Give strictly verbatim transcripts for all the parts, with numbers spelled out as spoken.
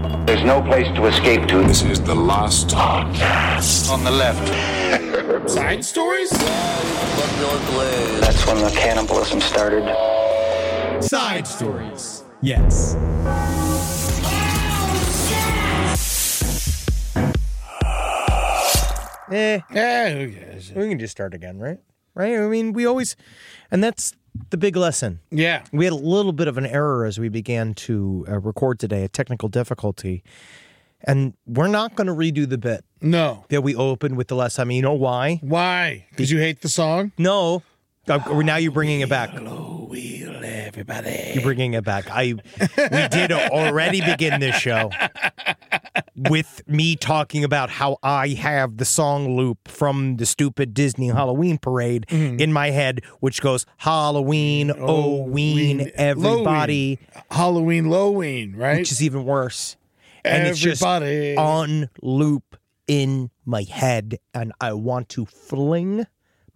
There's no place to escape to. This is the last podcast. On the left. Side stories? That's when the cannibalism started. Side stories. Yes. Eh, Yeah, who cares? we can just start again, right? Right? I mean, we always, and that's the big lesson. Yeah. We had a little bit of an error as we began to uh, record today, a technical difficulty. And we're not going to redo the bit No. that we opened with the last time. You know why? Why? Because you hate the song? No. Uh, now you're bringing it back. Hello, Will, everybody. You're bringing it back. I we did already begin this show with me talking about how I have the song loop from the stupid Disney Halloween parade Mm-hmm. in my head, which goes Halloween, oh, ween, everybody, Halloween, Loween, right? which is even worse. And Everybody. it's just on loop in my head, and I want to fling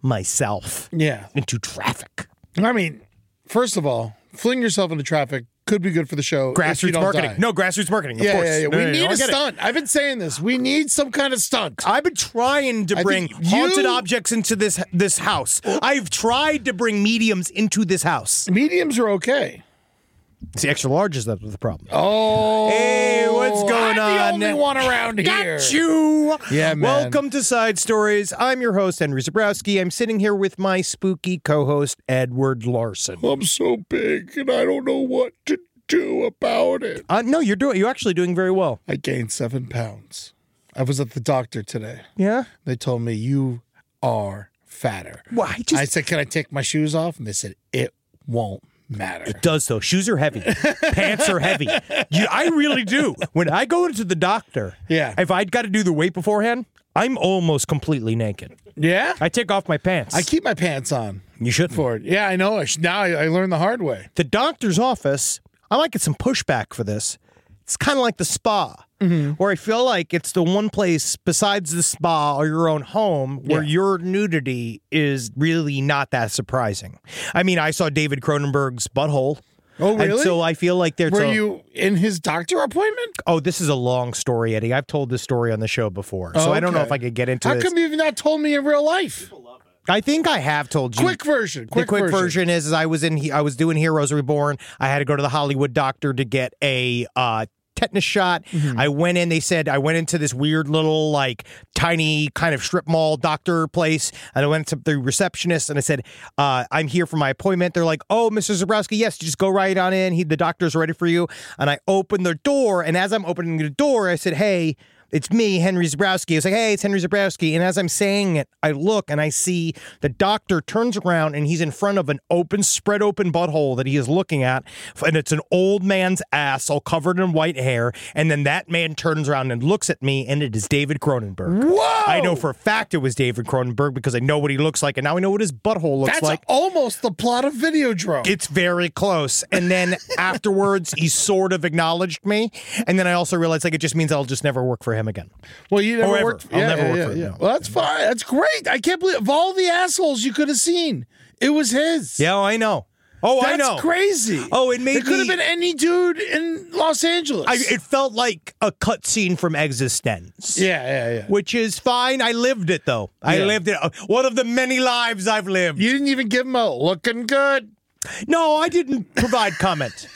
myself Yeah. into traffic. I mean, first of all, fling yourself into traffic could be good for the show. if you Grassroots don't marketing. die. No, grassroots marketing, of Yeah, course. yeah, yeah. No, We no, no, need I a get it. stunt. I've been saying this. We need some kind of stunt. I've been trying to I bring think haunted you- objects into this this house. I've tried to bring mediums into this house. Mediums are okay. It's the extra large is the, the problem. Oh. Hey, what's going I'm on? the only one around Got here. you. Yeah, man. Welcome to Side Stories. I'm your host, Henry Zabrowski. I'm sitting here with my spooky co-host, Edward Larson. I'm so big and I don't know what to do about it. Uh, no, you're doing. You're actually doing very well. I gained seven pounds. I was at the doctor today. Yeah. They told me you are fatter. Well, I just I said, can I take my shoes off? And they said, it won't matter. It does, though. Shoes are heavy. Pants are heavy. You, I really do. When I go into the doctor, Yeah. if I'd got to do the weight beforehand, I'm almost completely naked. Yeah? I take off my pants. I keep my pants on You shouldn't. for it. Yeah, I know. I should, now I, I learned the hard way. The doctor's office, I might get some pushback for this. It's kind of like the spa, Mm-hmm. where I feel like it's the one place besides the spa or your own home where Yeah. your nudity is really not that surprising. I mean, I saw David Cronenberg's butthole. Oh, And really? so I feel like there's Were a, you in his doctor appointment? Oh, this is a long story, Eddie. I've told this story on the show before, so Oh, I don't know okay. if I could get into How this. come you've not told me in real life? I think I have told you. Quick version. Quick, the quick version. version. is, is I was in he- I was doing Heroes Reborn. I had to go to the Hollywood doctor to get a uh, tetanus shot. Mm-hmm. I went in. They said I went into this weird little like tiny kind of strip mall doctor place, and I went to the receptionist and I said, uh, "I'm here for my appointment." They're like, "Oh, Mister Zabrowski, yes, just go right on in. He, the doctor's ready for you." And I opened the door, and as I'm opening the door, I said, "Hey, it's me, Henry Zabrowski." I was like, "Hey, it's Henry Zabrowski." And as I'm saying it, I look and I see the doctor turns around and he's in front of an open, spread open butthole that he is looking at. And it's an old man's ass all covered in white hair. And then that man turns around and looks at me, and it is David Cronenberg. Whoa! I know for a fact it was David Cronenberg because I know what he looks like. And now I know what his butthole looks That's like. almost the plot of Videodrome. It's very close. And then afterwards, he sort of acknowledged me. And then I also realized like it just means I'll just never work for him again. Well, you never Or ever. worked. I'll yeah, never yeah, work yeah, for him, yeah. no. Well, that's fine. That's great. I can't believe of all the assholes you could have seen, it was his. Yeah, I know. Oh, That's I know. crazy. Oh, it made It could have me- been any dude in Los Angeles. I, it felt like a cutscene from Existence. yeah, yeah, yeah. Which is fine. I lived it, though. I Yeah. lived it. One of the many lives I've lived. You didn't even give him a looking good. No, I didn't provide comment.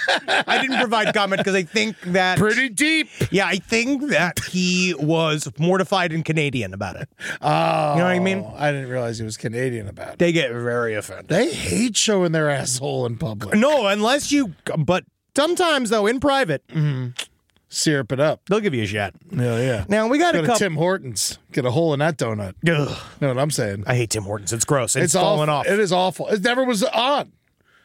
I didn't provide comment because I think that... Pretty deep. Yeah, I think that he was mortified and Canadian about it. Oh, You know what I mean? I didn't realize he was Canadian about it. They get very offended. They hate showing their asshole in public. No, unless you... But sometimes, though, in private, Syrup it up. they'll give you a shot. Yeah, yeah. Now, we got Go a to couple... Tim Hortons. Get a hole in that donut. Ugh, Know what I'm saying? I hate Tim Hortons. It's gross. It's, It's falling awful. off. It is awful. It never was on.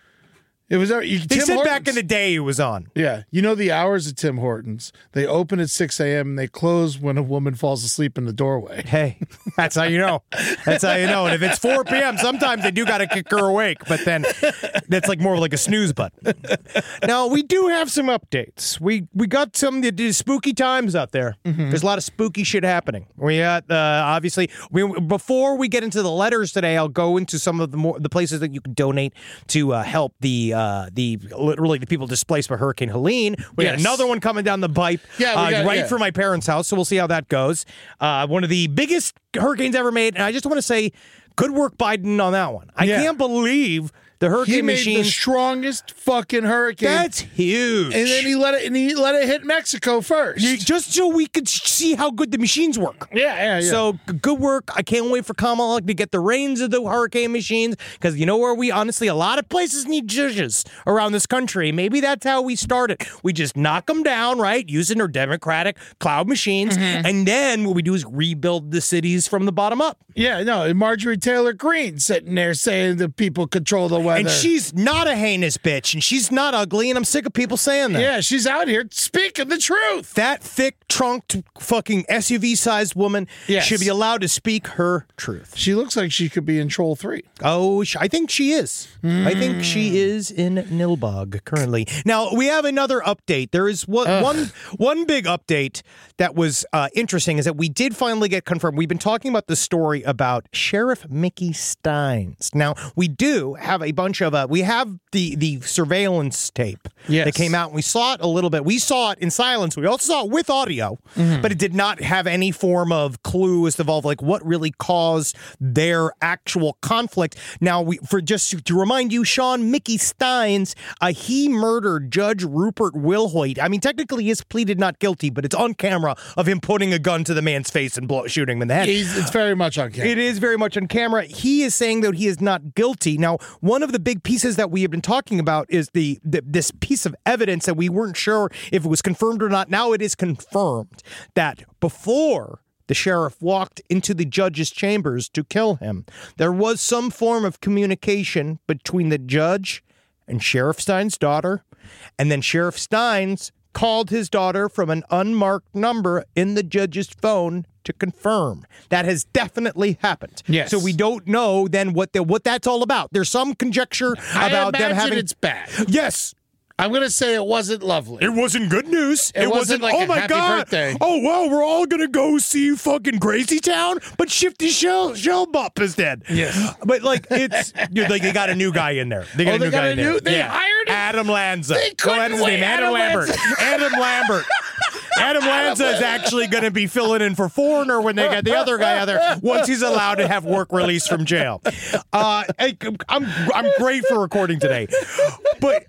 It was there. You, They Tim said Hortons, back in the day it was on. Yeah, you know the hours of Tim Hortons. They open at six a.m. and they close when a woman falls asleep in the doorway. Hey, that's how you know. That's how you know. And if it's four p.m., sometimes they do got to kick her awake, but then that's like more like a snooze button. Now, we do have some updates. We we got some the spooky times out there. Mm-hmm. There's a lot of spooky shit happening. We got, uh, obviously, we, before we get into the letters today, I'll go into some of the more the places that you can donate to uh, help the uh, the literally the people displaced by Hurricane Helene. We Yes. got another one coming down the pipe, Yeah, we uh, got- right yeah. for my parents' house. So we'll see how that goes. Uh, one of the biggest hurricanes ever made, and I just want to say, good work, Biden, on that one. I Yeah. can't believe the hurricane He made machine. the strongest fucking hurricane. That's huge. and then he let it and he let it hit Mexico first. You- just so we could see how good the machines work. yeah, yeah, yeah. So g- good work. I can't wait for Kamala to get the reins of the hurricane machines, because you know where we honestly, a lot of places need judges around this country. Maybe that's how we start it. We just knock them down, right, using our democratic cloud machines, Mm-hmm. and then what we do is rebuild the cities from the bottom up. yeah, no, and Marjorie Taylor Greene sitting there saying that people control the weather. And she's not a heinous bitch, and she's not ugly, and I'm sick of people saying that. yeah, she's out here speaking the truth. That thick, trunked, fucking S U V-sized woman Yes. should be allowed to speak her truth. She looks like she could be in Troll three. Oh, sh- I think she is. I think she is in Nilbog currently. Now, we have another update. There is one, one, one big update that was uh, interesting, is that we did finally get confirmed. We've been talking about the story about Sheriff Mickey Steins. Now, we do have a bunch of, uh, we have the, the surveillance tape Yes. that came out, and we saw it a little bit. We saw it in silence. We also saw it with audio, but it did not have any form of clue as to involve, like, what really caused their actual conflict. Now, we, for just to remind you, Sean, Mickey Steins, uh, he murdered Judge Rupert Wilhoit. I mean, technically, he has pleaded not guilty, but it's on camera of him putting a gun to the man's face and blow, shooting him in the head. He's, it's very much on camera. It is very much on camera. He is saying that he is not guilty. Now, one of the big pieces that we have been talking about is the, the this piece of evidence that we weren't sure if it was confirmed or not. Now it is confirmed that before the sheriff walked into the judge's chambers to kill him, there was some form of communication between the judge and Sheriff Steins' daughter, and then Sheriff Steins called his daughter from an unmarked number in the judge's phone to confirm. That has definitely happened. Yes. So we don't know then what the, what that's all about. There's some conjecture I about them imagine having. it's bad. Yes. I'm going to say it wasn't lovely. It wasn't good news. It wasn't like oh a my happy God. birthday. Oh, wow, we're all going to go see fucking Crazy Town, but Shifty Shell, Shell Bop is dead. Yes. But, like, it's, you're like, they got a new guy in there. They got Oh, a they new got guy a in there. new- they yeah. hired him? Adam Lanza. They Go ahead, couldn't his name, wait. Adam, Adam Lambert. Lanza. Adam Lambert. Adam Lanza is actually going to be filling in for Foreigner when they get the other guy out there once he's allowed to have work released from jail. Uh, I, I'm I'm great for recording today, but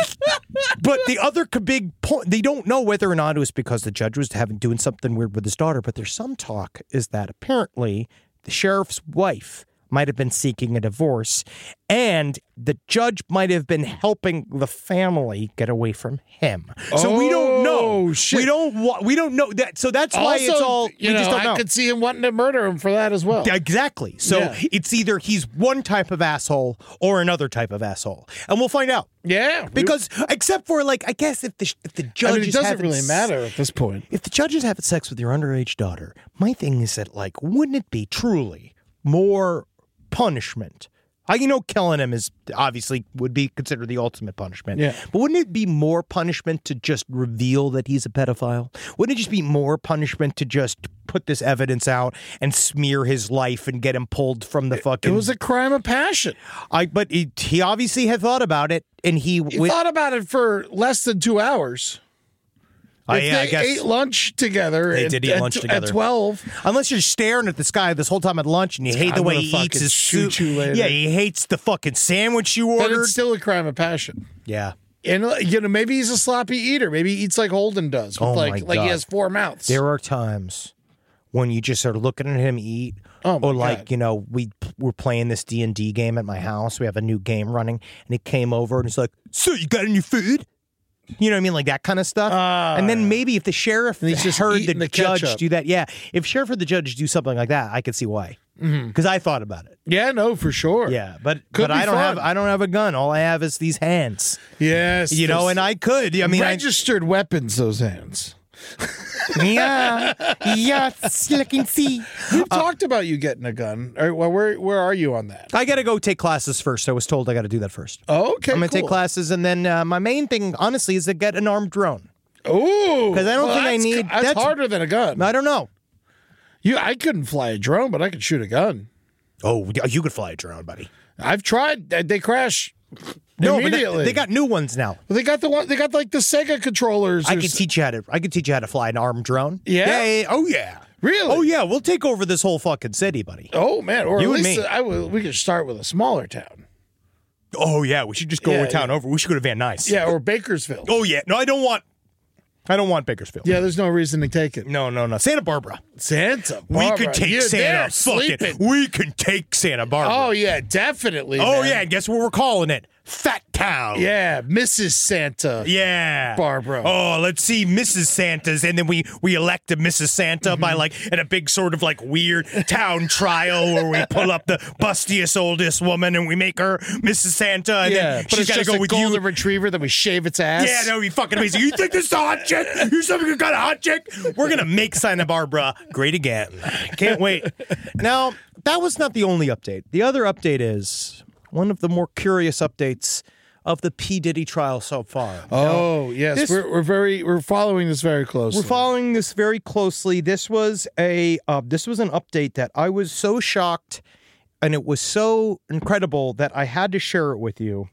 but the other c- big point, they don't know whether or not it was because the judge was having doing something weird with his daughter. But there's some talk is that apparently the sheriff's wife might have been seeking a divorce, and the judge might have been helping the family get away from him. So we don't know. Oh, shit. We don't. wa- We don't know that. So that's why Also, it's all. you we know, just don't I know. could see him wanting to murder him for that as well. Exactly. So Yeah. it's either he's one type of asshole or another type of asshole, and we'll find out. Yeah. Because except for like, I guess if the if the judge I mean, it is doesn't having really s- matter at this point. If the judge is having sex with your underage daughter, my thing is that, like, wouldn't it be truly more punishment? I, you know, killing him is obviously would be considered the ultimate punishment. Yeah. But wouldn't it be more punishment to just reveal that he's a pedophile? Wouldn't it just be more punishment to just put this evidence out and smear his life and get him pulled from the fucking? It was a crime of passion. I. But he, he obviously had thought about it, and he. He wi- thought about it for less than two hours. I- If yeah, I they guess ate lunch together. They at, did eat at- lunch at together. twelve. Unless you're staring at this guy this whole time at lunch and you hate the I'm way gonna he fucking eats his shoot soup. you later. Yeah, he hates the fucking sandwich you But ordered. it's still a crime of passion. Yeah. And uh, you know, maybe he's a sloppy eater. Maybe he eats like Holden does. With Oh, like my like he God. has four mouths. There are times when you just are looking at him eat, Oh, my or like God. you know, we we're playing this D and D game at my house. We have a new game running, and he came over and he's like, "So you got any food?" You know what I mean, like that kind of stuff. Ah. and then maybe if the sheriff And he's just heard the, eating the judge ketchup. do that, yeah, if sheriff or the judge do something like that, I could see why. Because I thought about it. Yeah, no, for sure. Yeah, but Could but be I don't fun. have I don't have a gun. All I have is these hands. Yes. You know, those and I could. I mean, I, registered weapons. Those hands. yeah, yeah, look and see. We've talked about you getting a gun. All right, well, where where are you on that? I got to go take classes first. I was told I got to do that first. Oh, okay, I'm going to cool. take classes, and then uh, my main thing, honestly, is to get an armed drone. Ooh, 'Cause I don't well, think I that's- need- That's, that's- harder than a gun. I don't know. You, I couldn't fly a drone, but I could shoot a gun. Oh, you could fly a drone, buddy. I've tried. They they crash. No, but they, Immediately. they got new ones now. Well, they got the one. They got like the Sega controllers. I or could s- teach you how to. I could teach you how to fly an armed drone. Yeah? Yeah. yeah, yeah. Oh yeah. Really? Oh yeah. We'll take over this whole fucking city, buddy. Oh man, or You at and least me. I will, we could start with a smaller town. Oh yeah. We should just go Yeah, over town yeah. over. We should go to Van Nuys. Yeah, or Bakersfield. Oh yeah. No, I don't want. I don't want Bakersfield. Yeah, there's no reason to take it. No, no, no. Santa Barbara. Santa We Barbara. could take You're there Santa. Fucking. sleeping. We can take Santa Barbara. Oh yeah, definitely. Oh man. yeah. And guess what we're calling it? Fat Town. Yeah, Missus Santa. Yeah. Barbara. Oh, let's see Missus Santa's, and then we we elect a Missus Santa Mm-hmm. by like in a big sort of like weird town trial where we pull up the bustiest oldest woman and we make her Missus Santa, and Yeah, then but she's it's got to just go a with golden you. retriever that we shave its ass. Yeah, that would be fucking amazing. You think this is a hot chick? You something got a hot chick? We're gonna make Santa Barbara great again. Can't wait. Now, that was not the only update. The other update is one of the more curious updates of the P. Diddy trial so far. Oh yes, this- we're, we're very we're following this very closely. We're following this very closely. This was a uh, this was an update that I was so shocked, and it was so incredible that I had to share it with you.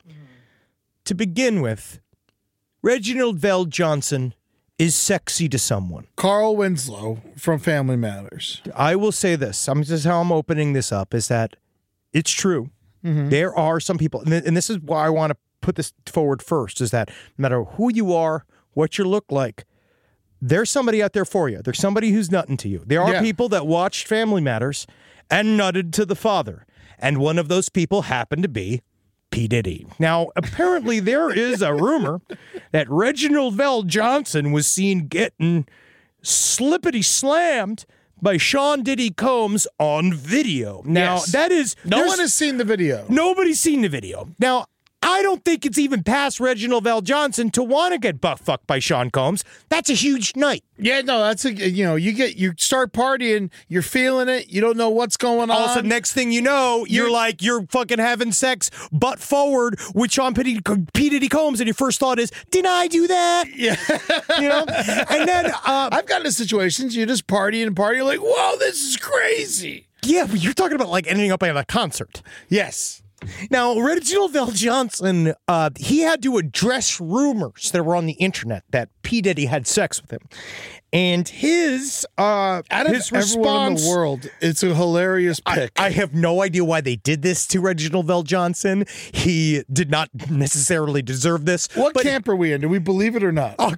To begin with, Reginald Vell Johnson is sexy to someone. Carl Winslow from Family Matters. I will say this. I'm just how I'm opening this up is that it's true. There are some people, and th- and this is why I want to put this forward first, is that no matter who you are, what you look like, there's somebody out there for you. There's somebody who's nutting to you. There are Yeah. people that watched Family Matters and nutted to the father. And one of those people happened to be P. Diddy. Now, apparently there is a rumor that Reginald Vell Johnson was seen getting slippity slammed by Sean Diddy Combs on video. Now, Yes. that is... No there's- one has seen the video. Nobody's seen the video. Now, I don't think it's even past Reginald Vell Johnson to want to get butt fucked by Sean Combs. That's a huge night. Yeah, no, that's a you know you get you start partying, you're feeling it, you don't know what's going on. Also, next thing you know, you're, You're- like, you're fucking having sex butt forward with Sean P. P. Diddy Combs, and your first thought is, did I do that? Yeah. You know? And then, uh, I've gotten into situations you just partying and partying like, whoa, this is crazy. yeah, but you're talking about like ending up at a concert. Yes. Now, Reginald Vell Johnson, uh, he had to address rumors that were on the internet that P. Diddy had sex with him. And his uh, Out of his everyone in response, the world, it's a hilarious I, pick. I have no idea why they did this to Reginald Vell Johnson. He did not necessarily deserve this. what but, camp are we in? Do we believe it or not? Oh,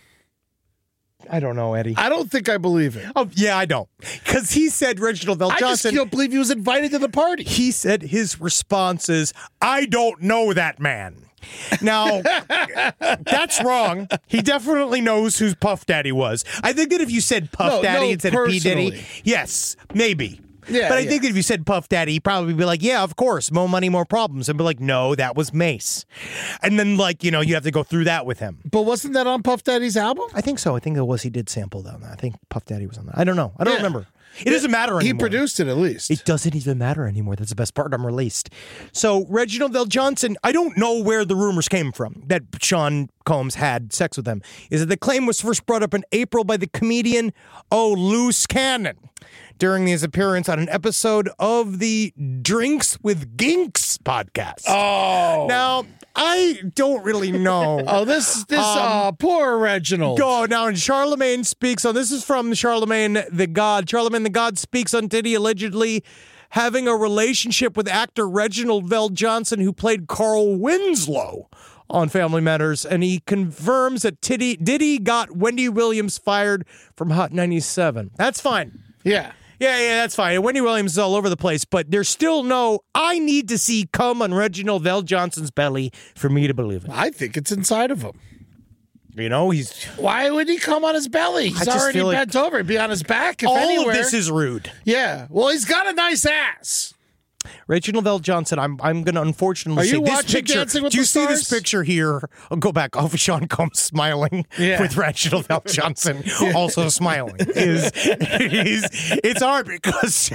I don't know, Eddie. I don't think I believe it. Oh, yeah, I don't. Because he said Reginald Vell I just Johnson. don't believe he was invited to the party. He said his response is, I don't know that man. Now, that's wrong. He definitely knows who Puff Daddy was. I think that if you said Puff No, Daddy no, instead of P. Diddy, personally. yes, maybe. Yeah, but I yeah. think that if you said Puff Daddy, he'd probably be like, yeah, of course, more money, more problems. And be like, no, that was Mace. And then, like, you know, you have to go through that with him. But wasn't that on Puff Daddy's album? I think so. I think it was, he did sample that. I think Puff Daddy was on that. I don't know. I don't Yeah. remember. It doesn't matter anymore. He produced it at least. It doesn't even matter anymore. That's the best part. I'm released. So Reginald Vell Johnson, I don't know where the rumors came from that Sean Combs had sex with him. Is that the claim was first brought up in April by the comedian Oh Loose Cannon during his appearance on an episode of the Drinks with Ginks podcast. Oh. Now, I don't really know. Oh, this this Um, uh poor Reginald. Go now, and Charlemagne speaks on this is from Charlemagne the God. Charlemagne the God speaks on Diddy allegedly having a relationship with actor Reginald Vell Johnson, who played Carl Winslow on Family Matters, and he confirms that Diddy, Diddy got Wendy Williams fired from Hot ninety-seven. That's fine. Yeah. Yeah, yeah, that's fine. Wendy Williams is all over the place, but there's still no, I need to see cum on Reginald Vell Johnson's belly for me to believe it. I think it's inside of him. You know, he's... Why would he come on his belly? I He's just already feel like- bent over. He'd be on his back if all anywhere. of this is rude. Yeah. Well, he's got a nice ass. Reginald Vell Johnson, I'm I'm going to unfortunately Are say you this watching picture. Dancing with do you the see this Stars? picture here? I'll go back of Sean Combs smiling Yeah. with Reginald Vell Johnson also smiling. Is is it's hard because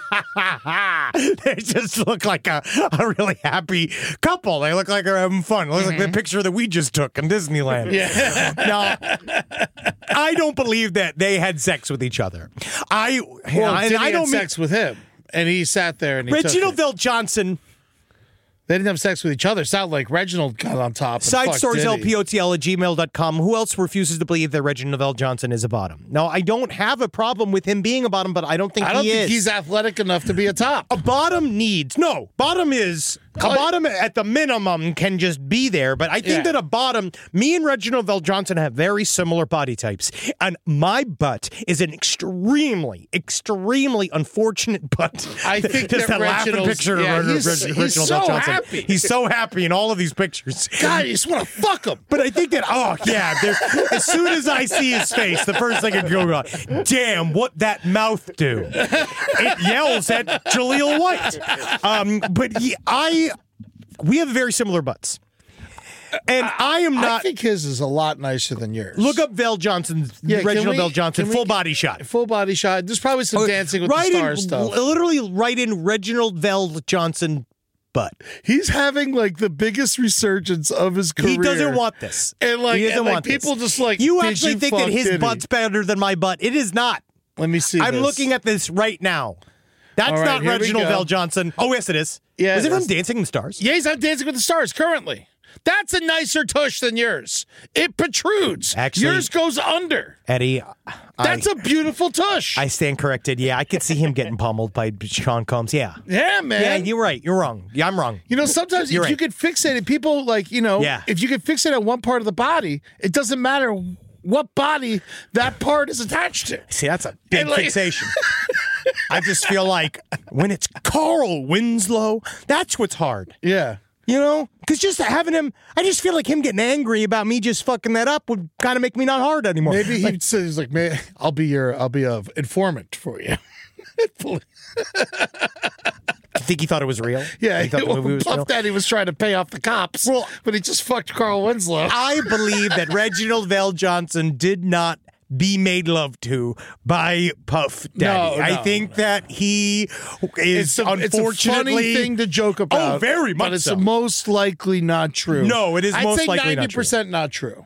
they just look like a, a really happy couple. They look like they're having fun. It looks like the picture that we just took in Disneyland. Yeah. Now, I don't believe that they had sex with each other. I Well, and Diddy I had don't mean, sex with him, and he sat there and he Reginald took it. Vell Johnson. They didn't have sex with each other. It sounded like Reginald got on top. and Side fucked stories Diddy. L P O T L at gmail dot com. Who else refuses to believe that Reginald L. Johnson is a bottom? No, I don't have a problem with him being a bottom, but I don't think I don't he think is. he's athletic enough to be a top. A bottom needs no bottom is a Oh, bottom at the minimum can just be there, but I think Yeah. that a bottom, me and Reginald L. Johnson have very similar body types, and my butt is an extremely, extremely unfortunate butt. I think just that that laughing Reginald's- picture yeah, of he's- Reg- he's Reginald so L. Johnson. happy. He's so happy in all of these pictures. God, you just want to fuck him. But I think that, oh, yeah, there's, as soon as I see his face, the first thing I go, damn, what that mouth do? It yells at Jaleel White. Um, but he, I, we have very similar butts. And I am I not, think his is a lot nicer than yours. look up Vel Johnson's, Yeah, can Reginald we- Vel Johnson, can we- full body shot. Full body shot. There's probably some dancing with Write the in- stars stuff. Literally write in Reginald Vel Johnson butt. He's having like the biggest resurgence of his career. He doesn't want this. And like, he doesn't and, like want this. people just like, You did actually you think that fuck his Diddy? butt's better than my butt. It is not. Let me see. I'm this. looking at this right now. That's All right, not here we Reginald go. Vel Johnson. Oh, yes, it is. Yeah, Is it it from is. Dancing with the Stars? Yeah, he's on Dancing with the Stars currently. That's a nicer tush than yours. It protrudes. Actually- yours goes under. Eddie, That's I, a beautiful tush. I stand corrected. Yeah, I could see him getting pummeled by Sean Combs. Yeah. yeah, man. Yeah, you're right. You're wrong. Yeah, I'm wrong. You know, sometimes if You're you right. get fixated, people like, you know, Yeah. if you get fixated on one part of the body, it doesn't matter what body that part is attached to. See, that's a big And, like- fixation. I just feel like when it's Carl Winslow, that's what's hard. Yeah. You know? Because just having him, I just feel like him getting angry about me just fucking that up would kind of make me not hard anymore. Maybe he says like, "Man, I'll be your, I'll be a informant for you." I think he thought it was real. Yeah, he thought the movie was Puff real. Daddy was trying to pay off the cops, Well- but he just fucked Carl Winslow. I believe that Reginald Vel Johnson did not be made love to by Puff Daddy. No, I no, think that he is It's a, it's a unfortunately funny thing to joke about. Oh, very much but it's so. most likely not true. No, it is I'd most say likely not ninety percent not true.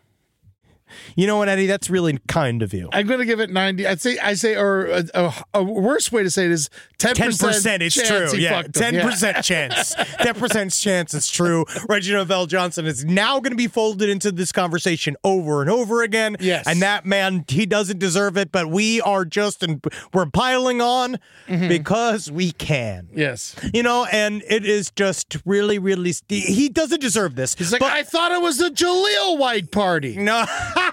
You know what, Eddie? That's really kind of you. I'm going to give it ninety. I'd say, I say, or a, a, a worse way to say it is ten percent. Ten percent, it's chance true. he Yeah, fucked him. ten percent chance. Ten percent chance it's true. Reginald Vel Johnson is now going to be folded into this conversation over and over again. Yes. and that man, he doesn't deserve it, but we are just and we're piling on because we can. Yes. You know, and it is just really, really. He doesn't deserve this. He's like, but- I thought it was the Jaleel White party. no,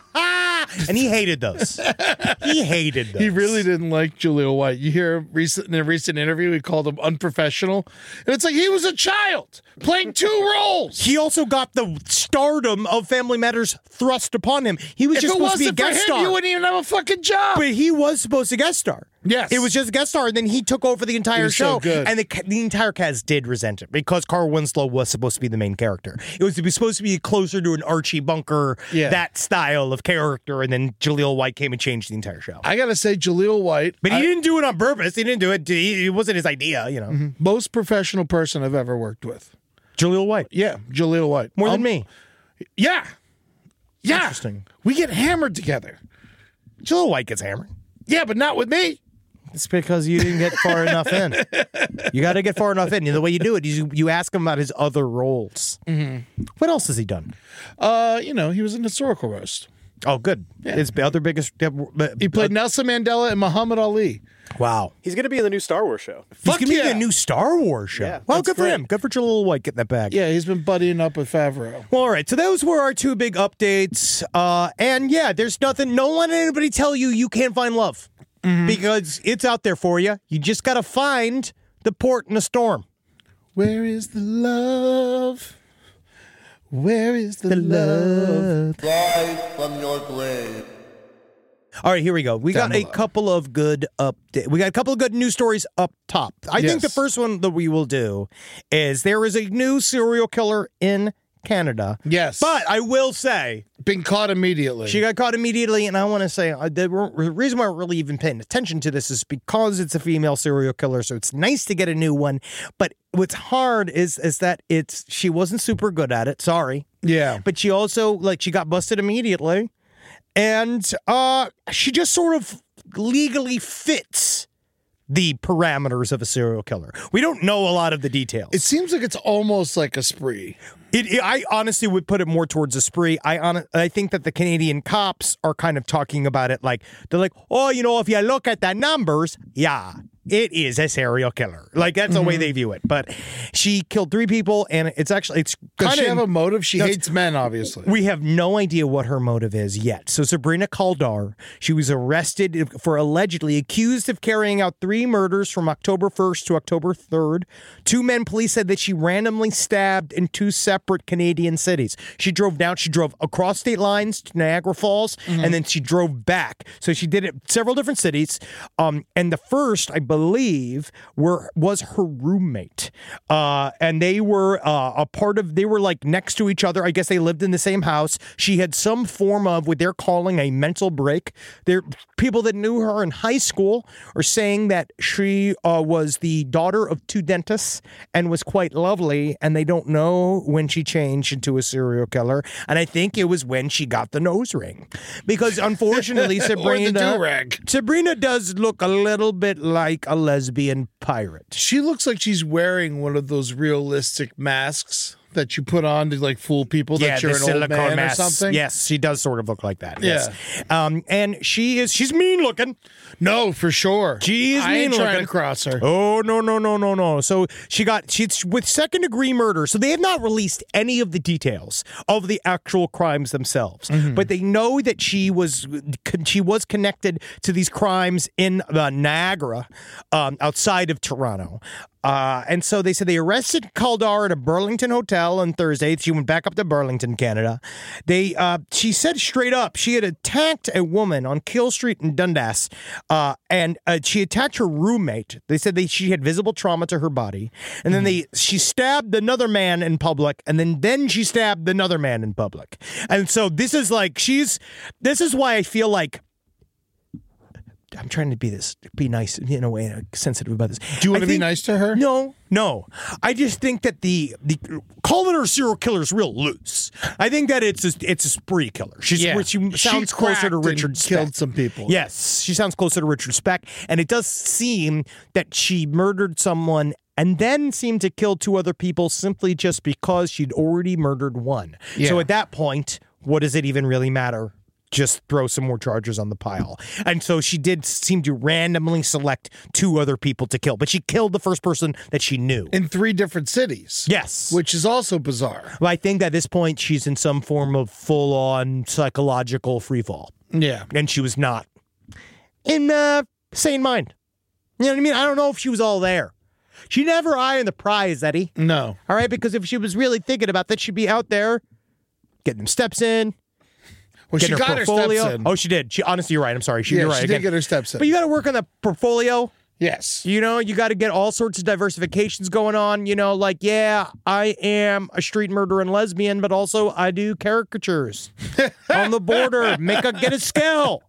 and he hated those. He hated those. He really didn't like Jaleel White. You hear recent, in a recent interview, he called him unprofessional. And it's like he was a child playing two roles. He also got the stardom of Family Matters thrust upon him. He was If just it supposed to be a wasn't for guest him, star. you wouldn't even have a fucking job. But he was supposed to guest star. Yes. It was just a guest star, and then he took over the entire was show. so good. And the, ca- the entire cast did resent it because Carl Winslow was supposed to be the main character. It was, it was supposed to be closer to an Archie Bunker, Yeah. that style of character, and then Jaleel White came and changed the entire show. I got to say, Jaleel White, But he I- didn't do it on purpose. He didn't do it. He, it wasn't his idea, you know. most professional person I've ever worked with. Jaleel White. Yeah, Jaleel White. More than Um, me. Yeah. Yeah. Interesting. We get hammered together. Jaleel White gets hammered. Yeah, but not with me. It's because you didn't get far enough in. You got to get far enough in. The way you do it is you, you ask him about his other roles. Mm-hmm. What else has he done? Uh, you know, he was in historical roast. Oh, good. His other biggest. He played Nelson Mandela and Muhammad Ali. Wow. He's going to be in the new Star Wars show. He's Fuck going to be yeah. in a new Star Wars show. Yeah, well, that's good for great. him. Good for Jaleel White getting that back. Yeah, he's been buddying up with Favreau. Well, all right. So those were our two big updates. Uh, and yeah, there's nothing. Don't let anybody tell you you can't find love because it's out there for you. You just got to find the port in a storm. Where is the love? Where is the, love? Rise from your grave. All right, here we go. We got a Down below. couple of good update. We got a couple of good news stories up top. I think the Yes. first one that we will do is there is a new serial killer in Canada. Yes. But I will say Been caught immediately. she got caught immediately, and I want to say uh, the re- reason why we're really even paying attention to this is because it's a female serial killer, so it's nice to get a new one. But what's hard is is that it's she wasn't super good at it. Sorry, yeah. but she also like she got busted immediately, and uh, she just sort of legally fits the parameters of a serial killer. We don't know a lot of the details. It seems like it's almost like a spree. It, it, I honestly would put it more towards a spree. I on, I think that the Canadian cops are kind of talking about it like, they're like, oh, you know, if you look at the numbers, yeah, it is a serial killer. Like, that's mm-hmm. the way they view it. But she killed three people, and it's actually, it's kind Does of... she have a motive? She hates men, obviously. We have no idea what her motive is yet. So Sabrina Kaldar, she was arrested for allegedly accused of carrying out three murders from October first to October third. Two men, police said that she randomly stabbed in two separate Canadian cities. She drove down, she drove across state lines to Niagara Falls, mm-hmm. and then she drove back. So she did it several different cities. Um, and the first, I believe, were was her roommate. Uh, and they were uh, a part of, they were like next to each other. I guess they lived in the same house. She had some form of what they're calling a mental break. There, people that knew her in high school are saying that she uh, was the daughter of two dentists and was quite lovely, and they don't know when she changed into a serial killer. And I think it was when she got the nose ring. Because unfortunately, Sabrina, Sabrina does look a little bit like a lesbian pirate. She looks like she's wearing one of those realistic masks that you put on to like fool people yeah, that you're an old man masks. or something. Yes, she does sort of look like that. Yeah. Yes. Um, and she is, she's mean looking. No, for sure. She is I mean ain't looking. trying to cross her. Oh, no, no, no, no, no. So she got, she's with second degree murder. So they have not released any of the details of the actual crimes themselves. Mm-hmm. But they know that she was, she was connected to these crimes in uh, Niagara, um, outside of Toronto. Uh, and so they said they arrested Kaldar at a Burlington hotel on Thursday. She went back up to Burlington, Canada. They, uh, she said straight up she had attacked a woman on Kill Street in Dundas, uh, and uh, she attacked her roommate. They said they, she had visible trauma to her body, and then they she stabbed another man in public, and then then she stabbed another man in public. And so this is like she's. This is why I feel like. I'm trying to be this, be nice in a way, sensitive about this. Do you want I to be think, nice to her? No, no. I just think that the the calling her a serial killer is real loose. I think that it's a, it's a spree killer. She's Yeah. she sounds She closer to cracked Richard and Speck. killed some people. Yes, she sounds closer to Richard Speck, and it does seem that she murdered someone and then seemed to kill two other people simply just because she'd already murdered one. Yeah. So at that point, what does it even really matter? Just throw some more charges on the pile. And so she did seem to randomly select two other people to kill, but she killed the first person that she knew. In three different cities. Yes. Which is also bizarre. Well, I think at this point she's in some form of full-on psychological freefall. Yeah. And she was not in uh, sane mind. You know what I mean? I don't know if she was all there. She never eye on the prize, Eddie. No. All right? Because if she was really thinking about that, she'd be out there getting them steps in. Well, she her got portfolio. her steps in. Oh, she did. She honestly, you're right. I'm sorry. She, yeah, you're right. she Again. did get her steps in. But you got to work on the portfolio. Yes. You know, you got to get all sorts of diversifications going on. You know, like, yeah, I am a street murderer and lesbian, but also I do caricatures on the border. Make a get a skill.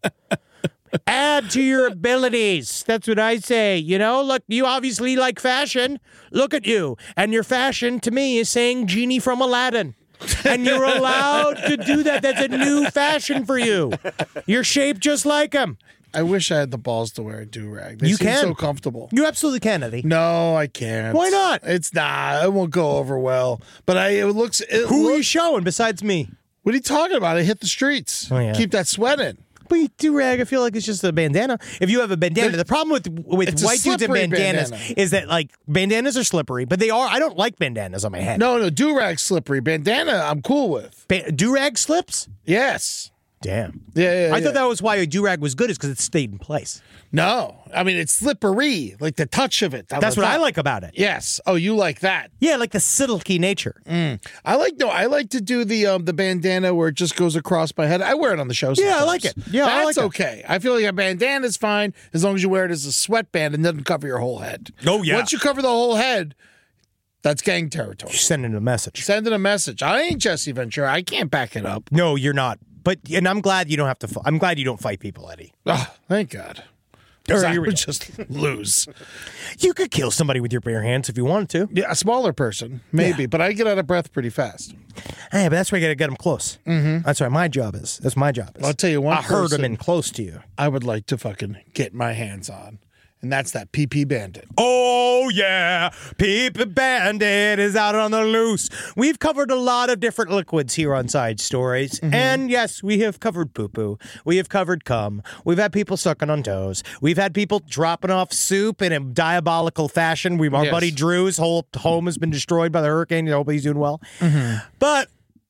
Add to your abilities. That's what I say. You know, look, you obviously like fashion. Look at you. And your fashion to me is saying Genie from Aladdin. And you're allowed to do that. That's a new fashion for you. You're shaped just like him. I wish I had the balls to wear a do-rag. They You seem can. so comfortable. You absolutely can, Eddie. No, I can't. Why not? It's not. It won't go over well. But I. It looks. It Who are you looks, showing besides me? what are you talking about? I hit the streets. Oh, yeah. Keep that sweat in. But you do-rag, I feel like it's just a bandana. If you have a bandana, But the problem with with it's a white dudes and slippery bandanas bandana. is that, like, bandanas are slippery, but they are, I don't like bandanas on my head. No, no, do-rag slippery. Bandana, I'm cool with. Ba- do-rag slips? Yes. Damn. Yeah, yeah, I yeah. thought that was why a do-rag was good, is because it stayed in place. No. I mean, it's slippery, like the touch of it. on That's the what I top. like about it. Yes. Oh, you like that. Yeah, like the silky nature. I like, no, I like to do the um, the bandana where it just goes across my head. I wear it on the show sometimes. Yeah, I like it. Yeah, I That's like it. okay. I feel like a bandana is fine as long as you wear it as a sweatband and doesn't cover your whole head. Oh, yeah. Once you cover the whole head, that's gang territory. You're sending a message. Sending a message. I ain't Jesse Ventura. I can't back it up. No, you're not. But, and I'm glad you don't have to, f- I'm glad you don't fight people, Eddie. Oh, thank God. All 'Cause right, I here we would go. just lose. You could kill somebody with your bare hands if you wanted to. Yeah, a smaller person, maybe, Yeah. but I get out of breath pretty fast. Hey, but that's why you got to get them close. Mm-hmm. That's what my job is. That's my job is. I'll tell you one I heard them person- in close to you. I would like to fucking get my hands on and that's that P P Bandit. Oh, yeah. Pee-Pee Bandit is out on the loose. We've covered a lot of different liquids here on Side Stories. Mm-hmm. And yes, we have covered poo-poo. We have covered cum. We've had people sucking on toes. We've had people dropping off soup in a diabolical fashion. We, our yes. buddy Drew's whole home has been destroyed by the hurricane. I hope he's doing well. Mm-hmm. But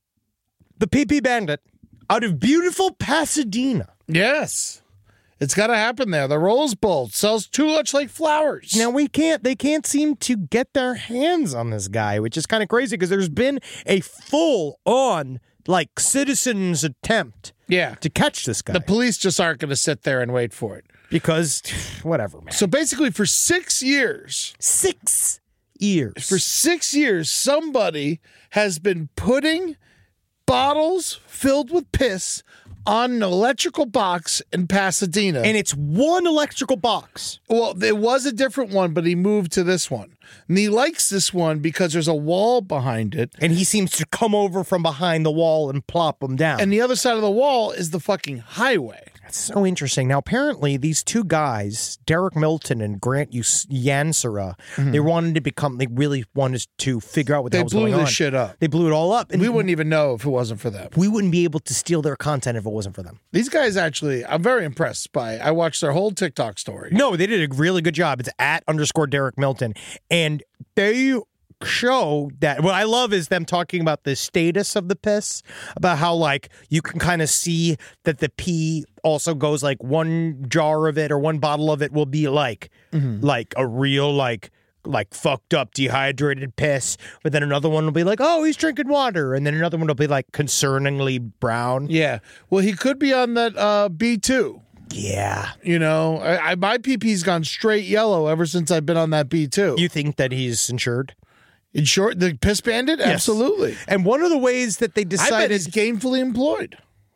the P P Bandit out of beautiful Pasadena. Yes. It's got to happen there. The Rose Bowl sells too much like flowers. Now, we can't, they can't seem to get their hands on this guy, which is kind of crazy because there's been a full-on, like, citizen's attempt yeah. to catch this guy. The police just aren't going to sit there and wait for it. Because, whatever, man. So basically, for six years... Six years. For six years, somebody has been putting bottles filled with piss on an electrical box in Pasadena. And it's one electrical box. Well, there was a different one, but he moved to this one. And he likes this one because there's a wall behind it. And he seems to come over from behind the wall and plop them down. And the other side of the wall is the fucking highway. That's so interesting. Now, apparently, these two guys, Derek Milton and Grant Yansera, mm-hmm. they wanted to become, they really wanted to figure out what the they hell was going on. They blew this shit up. They blew it all up. And we wouldn't even know if it wasn't for them. We wouldn't be able to steal their content if it wasn't for them. These guys actually, I'm very impressed by, I watched their whole TikTok story. No, they did a really good job. It's at underscore Derek Milton. And they show that what I love is them talking about the status of the piss, about how like you can kind of see that the pee also goes like one jar of it or one bottle of it will be like mm-hmm. like a real like like fucked up dehydrated piss, but then another one will be like, oh, he's drinking water, and then another one will be like concerningly brown. Yeah, well, he could be on that uh B two. Yeah. You know, I, I my pee pee's gone straight yellow ever since I've been on that B two. You think that he's insured? In short, the piss bandit? Yes. Absolutely. And one of the ways that they decided... I bet he's gainfully employed.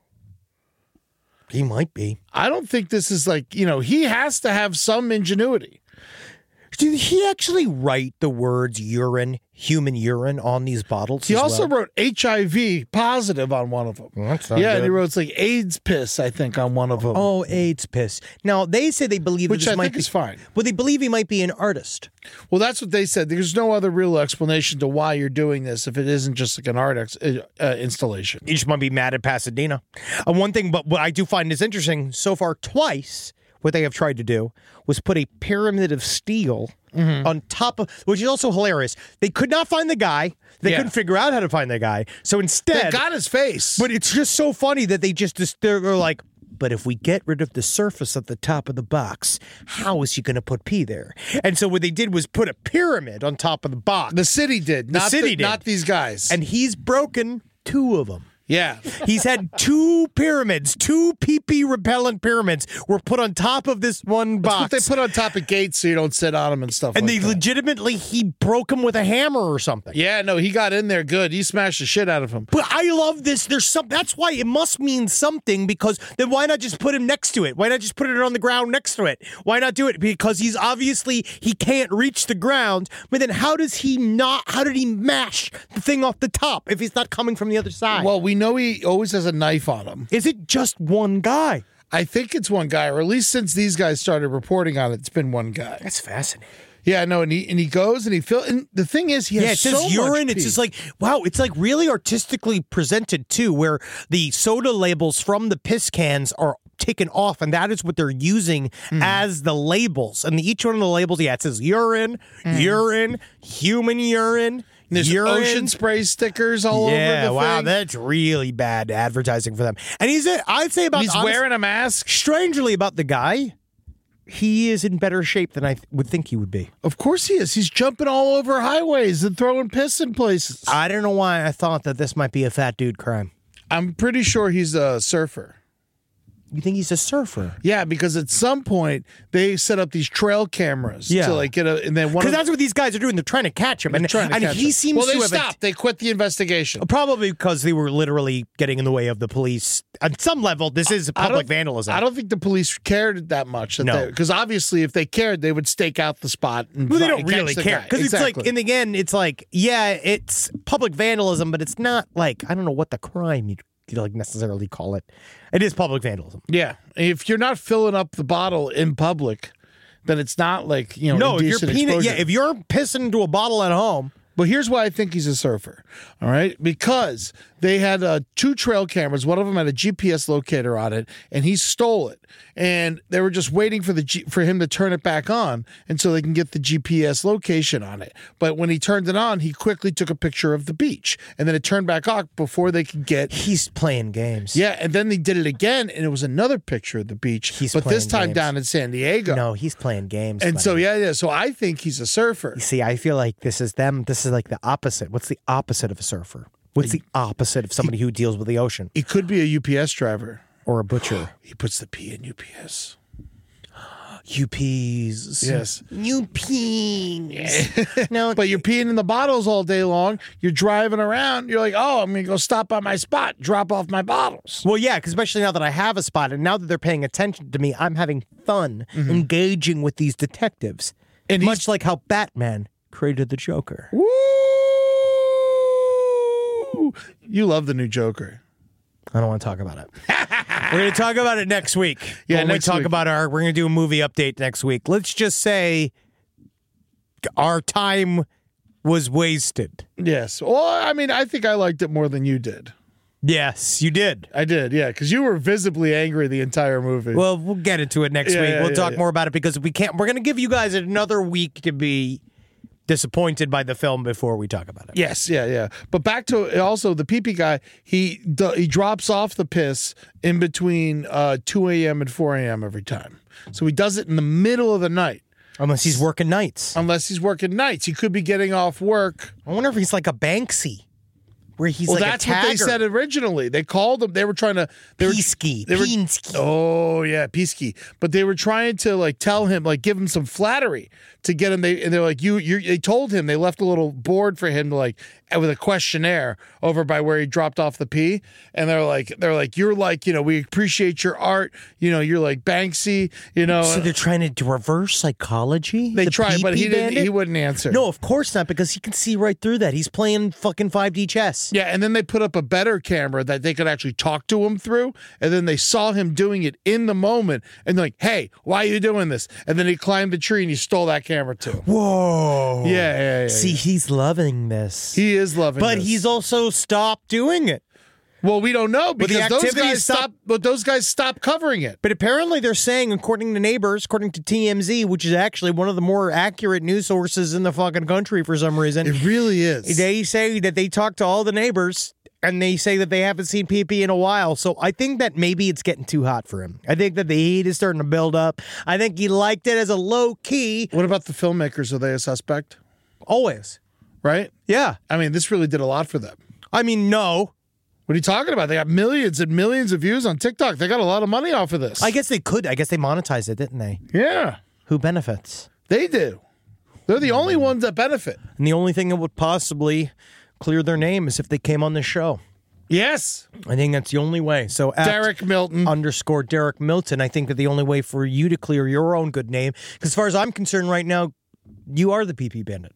He might be. I don't think this is like, you know, he has to have some ingenuity. Did he actually write the words urine, human urine on these bottles? He as also well? wrote H I V positive on one of them. Well, that's not yeah, good. and he wrote it's like AIDS piss, I think, on one of them. Oh, AIDS piss. Now, they say they believe Which this I might think be, is fine. Well, they believe he might be an artist. Well, that's what they said. There's no other real explanation to why you're doing this if it isn't just like an art ex- uh, installation. He just might be mad at Pasadena. Uh, one thing, but what I do find is interesting, so far twice, what they have tried to do was put a pyramid of steel mm-hmm. on top of, which is also hilarious. They could not find the guy. They yeah. couldn't figure out how to find the guy. So instead, they got his face. But it's just so funny that they just, just they're like, but if we get rid of the surface at the top of the box, how is he going to put pee there? And so what they did was put a pyramid on top of the box. The city did. The not city the, did. Not these guys. And he's broken two of them. Yeah. He's had two pyramids, two P P repellent pyramids were put on top of this one box. That's what they put on top of gates so you don't sit on them and stuff and like they that. legitimately, he broke them with a hammer or something. Yeah, no, he got in there good. He smashed the shit out of him. But I love this. There's some, that's why it must mean something, because then why not just put him next to it? Why not just put it on the ground next to it? Why not do it? Because he's obviously, he can't reach the ground, but then how does he not, how did he mash the thing off the top if he's not coming from the other side? Well, we know he always has a knife on him. Is it just one guy? I think it's one guy, or at least since these guys started reporting on it, it's been one guy. That's fascinating. Yeah, no, and he and he goes and he fill. And the thing is, he has yeah, it says so urine. much It's pee. just like wow. It's like really artistically presented too, where the soda labels from the piss cans are taken off, and that is what they're using mm. as the labels. And the, each one of the labels, yeah, it says urine, mm. urine, human urine. And there's urine. ocean spray stickers all yeah, over the wow, thing. that's really bad advertising for them. And he's, a, I'd say about He's honest, wearing a mask. Strangely about the guy, he is in better shape than I th- would think he would be. Of course he is. He's jumping all over highways and throwing piss in places. I don't know why I thought that this might be a fat dude crime. I'm pretty sure he's a surfer. You think he's a surfer? Yeah, because at some point they set up these trail cameras Yeah. to like get a, and then one Because of that's what these guys are doing. They're trying to catch him, and, trying to and catch he him. seems well, to they have stopped. They quit the investigation. Probably because they were literally getting in the way of the police. At some level, this is I public don't- vandalism. I don't think the police cared that much. No. Because obviously, if they cared, they would stake out the spot. And well, they fi- don't catch really the care guy. because it's Exactly. like in the end, it's like yeah, it's public vandalism, but it's not like I don't know what the crime you'd, you'd like necessarily call it. It is public vandalism. Yeah, if you're not filling up the bottle in public, then it's not like, you know, No, if you're indecent peeing, exposure. yeah, if you're pissing into a bottle at home. But here's why I think he's a surfer, all right? Because they had uh, two trail cameras. One of them had a G P S locator on it, and he stole it. And they were just waiting for the G- for him to turn it back on, and so they can get the G P S location on it. But when he turned it on, he quickly took a picture of the beach, and then it turned back off before they could get. He's playing games. Yeah, and then they did it again, and it was another picture of the beach, He's but this playing time games. down in San Diego. No, he's playing games. and buddy. so yeah, yeah. So I think he's a surfer. You see, I feel like this is them. This is like the opposite. What's the opposite of a surfer? What's the opposite of somebody who deals with the ocean He could be a U P S driver. or a butcher? He puts the P in U P S. U Ps. Yes. U Ps. No, But you're peeing in the bottles all day long. You're driving around. You're like, oh, I'm going to go stop by my spot, drop off my bottles. well, yeah, because especially now that I have a spot and now that they're paying attention to me, I'm having fun engaging with these detectives. And Much he's- like how Batman created the Joker. Woo! You love the new Joker. I don't want to talk about it. We're going to talk about it next week. Yeah, when next we talk week. about our, we're going to do a movie update next week. Let's just say our time was wasted. Yes. Well, I mean, I think I liked it more than you did. Yes, you did. I did, yeah, because you were visibly angry the entire movie. Well, we'll get into it next Yeah, week. yeah, we'll yeah, talk yeah. more about it because we can't. We're going to give you guys another week to be disappointed by the film before we talk about it. Yes, yeah, yeah. But back to also the pee-pee guy, he d- he drops off the piss in between uh, two a.m. and four a.m. every time. So he does it in the middle of the night. Unless he's working nights. Unless he's working nights. He could be getting off work. I wonder if he's like a Banksy, where he's Well, like that's a what they tagger. said originally. They called him. They were trying to. They were, Peasky, they were- Peensky. Oh yeah, Peasky. But they were trying to like tell him, like give him some flattery to get him. They and they're like you. You. They told him they left a little board for him to like with a questionnaire over by where he dropped off the pee. And they're like they're like you're like you know we appreciate your art. You know you're like Banksy. You know. So they're trying to do reverse psychology? they The tried, but he pee-pee didn't. bandit? He wouldn't answer. No, of course not, because he can see right through that. He's playing fucking five D chess. Yeah, and then they put up a better camera that they could actually talk to him through, and then they saw him doing it in the moment, and they're like, "Hey, why are you doing this?" And then he climbed the tree and he stole that camera too. Whoa. Yeah, yeah, yeah. See, yeah. he's loving this. he is loving, but this. he's also stopped doing it. well, we don't know the because those activity guys stop- stop. But those guys stopped covering it. But apparently they're saying, according to neighbors, according to T M Z, which is actually one of the more accurate news sources in the fucking country for some reason, It really is. they say that they talked to all the neighbors and they say that they haven't seen P P in a while. So I think that maybe it's getting too hot for him. I think that the heat is starting to build up. I think he liked it as a low key. What about the filmmakers? Are they a suspect? Always. Right? Yeah. I mean, this really did a lot for them. I mean, no. What are you talking about? They got millions and millions of views on TikTok. They got a lot of money off of this. I guess they could. I guess they monetized it, didn't they? yeah, Who benefits? they do. They're the only ones that benefit. And the only thing that would possibly clear their name is if they came on this show. Yes, I think that's the only way. So at Derek Milton. underscore Derek Milton, I think that the only way for you to clear your own good name, because as far as I'm concerned right now, you are the P P Bandit.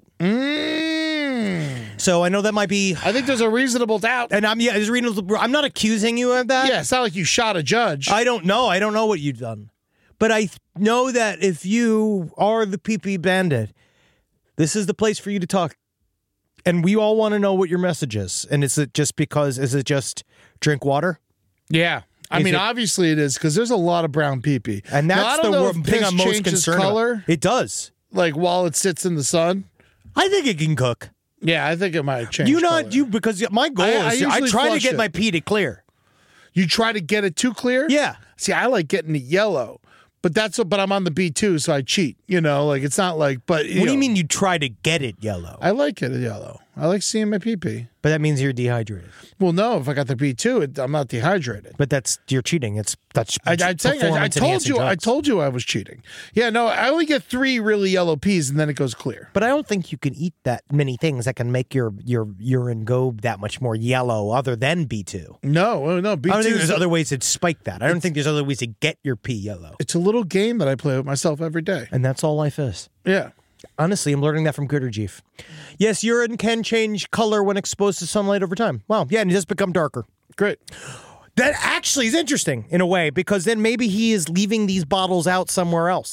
Mm. So I know that might be, I think there's a reasonable doubt. and I'm yeah, just reading. I'm not accusing you of that. Yeah, it's not like you shot a judge. I don't know. I don't know what you've done, but I th- know that if you are the P P Bandit, this is the place for you to talk. And we all want to know what your message is. And is it just because, is it just drink water? yeah. I Is mean, it- obviously it is because there's a lot of brown pee-pee. And Now, I that's don't the know wor- if thing piss I'm most changes concerned color, about. It does. like while it sits in the sun. I think it can cook. Yeah, I think it might change. You not color. you because my goal I- I is I usually try to flush get it. my pee to clear. You try to get it too clear? Yeah. See, I like getting it yellow. But that's what, but I'm on the B two, so I cheat. You know, like it's not like. But What do you mean you try to get it yellow? I like it yellow. I like seeing my pee pee. But that means you're dehydrated. Well, no, if I got the B two, it, I'm not dehydrated. But that's you're cheating. It's that's I, I, tell you, I, I told performance-enhancing you, I drugs. told you I was cheating. Yeah, no, I only get three really yellow peas, and then it goes clear. But I don't think you can eat that many things that can make your your urine go that much more yellow, other than B two. No, oh, no, B two. I don't think there's other ways to spike that. I don't think there's other ways to get your pee yellow. It's a little game that I play with myself every day. And that's all life is. Yeah. Honestly, I'm learning that from Gooderjeef. Yes, urine can change color when exposed to sunlight over time. Wow, yeah, and it does become darker. Great. That actually is interesting in a way, because then maybe he is leaving these bottles out somewhere else.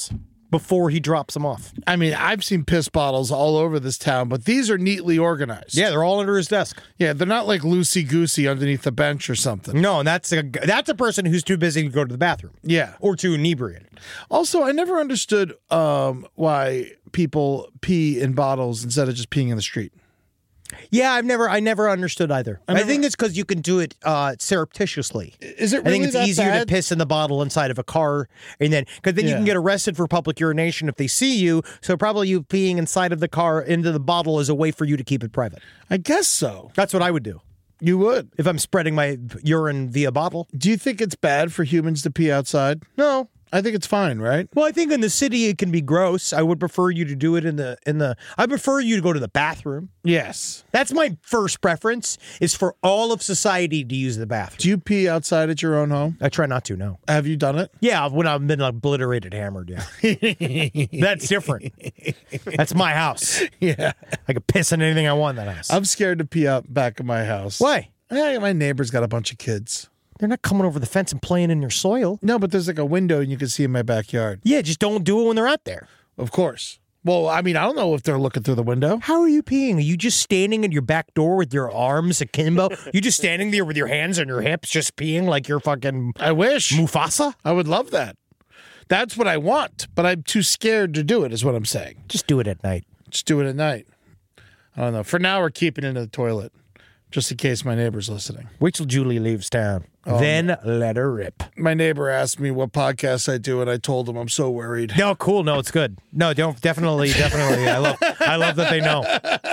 before he drops them off. I mean, I've seen piss bottles all over this town, but these are neatly organized. Yeah, they're all under his desk. Yeah, they're not like loosey-goosey underneath the bench or something. No, and that's a that's a person who's too busy to go to the bathroom. Yeah. Or too inebriated. Also, I never understood um, why people pee in bottles instead of just peeing in the street. Yeah, I've never, I never understood either. I, never- I think it's because you can do it uh, surreptitiously. Is it I think really it's that easier bad? to piss in the bottle inside of a car, and then because then you Yeah. can get arrested for public urination if they see you. So probably you peeing inside of the car into the bottle is a way for you to keep it private. I guess so. That's what I would do You would. if I'm spreading my urine via bottle. Do you think it's bad for humans to pee outside? No. I think it's fine, right? Well, I think in the city it can be gross. I would prefer you to do it in the in the. I prefer you to go to the bathroom. Yes. That's my first preference. Is for all of society to use the bathroom. Do you pee outside at your own home? I try not to. No. Have you done it? Yeah, when I've been obliterated, hammered. Yeah, that's different. That's my house. Yeah. I can piss on anything I want in that house. I'm scared to pee out back of my house. Why? Eh, my neighbor's got a bunch of kids. They're not coming over the fence and playing in your soil. No, but there's like a window and you can see in my backyard. Yeah, just don't do it when they're out there. Of course. Well, I mean, I don't know if they're looking through the window. How are you peeing? Are you just standing at your back door with your arms akimbo? You just standing there with your hands on your hips, just peeing like you're fucking I wish. Mufasa? I would love that. That's what I want, but I'm too scared to do it, is what I'm saying. Just do it at night. Just do it at night. I don't know. For now, we're keeping it in the toilet, just in case my neighbor's listening. Wait till Julie leaves town. Then let her rip. My neighbor asked me what podcast I do, and I told him I'm so worried. No, cool. No, it's good. No, don't definitely, definitely. I love, I love that they know.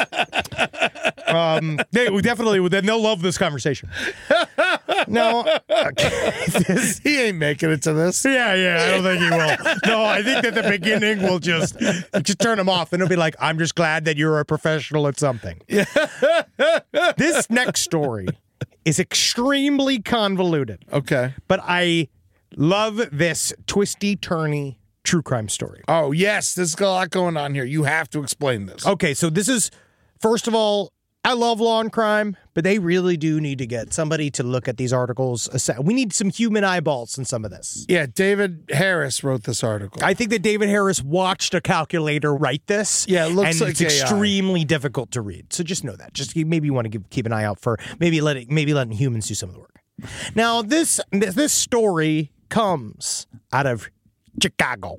Um, they we definitely, then they'll love this conversation. No, this, He ain't making it to this. yeah, yeah. I don't think he will. No, I think that the beginning will just, just turn him off, and it'll be like, I'm just glad that you're a professional at something. This next story is extremely convoluted, Okay. but I love this twisty, turny true crime story. Oh, yes. There's a lot going on here. You have to explain this. Okay, so this is, first of all, I love law and crime, but they really do need to get somebody to look at these articles. We need some human eyeballs in some of this. Yeah, David Harris wrote this article. I think that David Harris watched a calculator write this. Yeah, it looks and like it's A I. extremely difficult to read. So just know that. Just maybe you want to give, keep an eye out for maybe letting maybe letting humans do some of the work. Now this this story comes out of Chicago.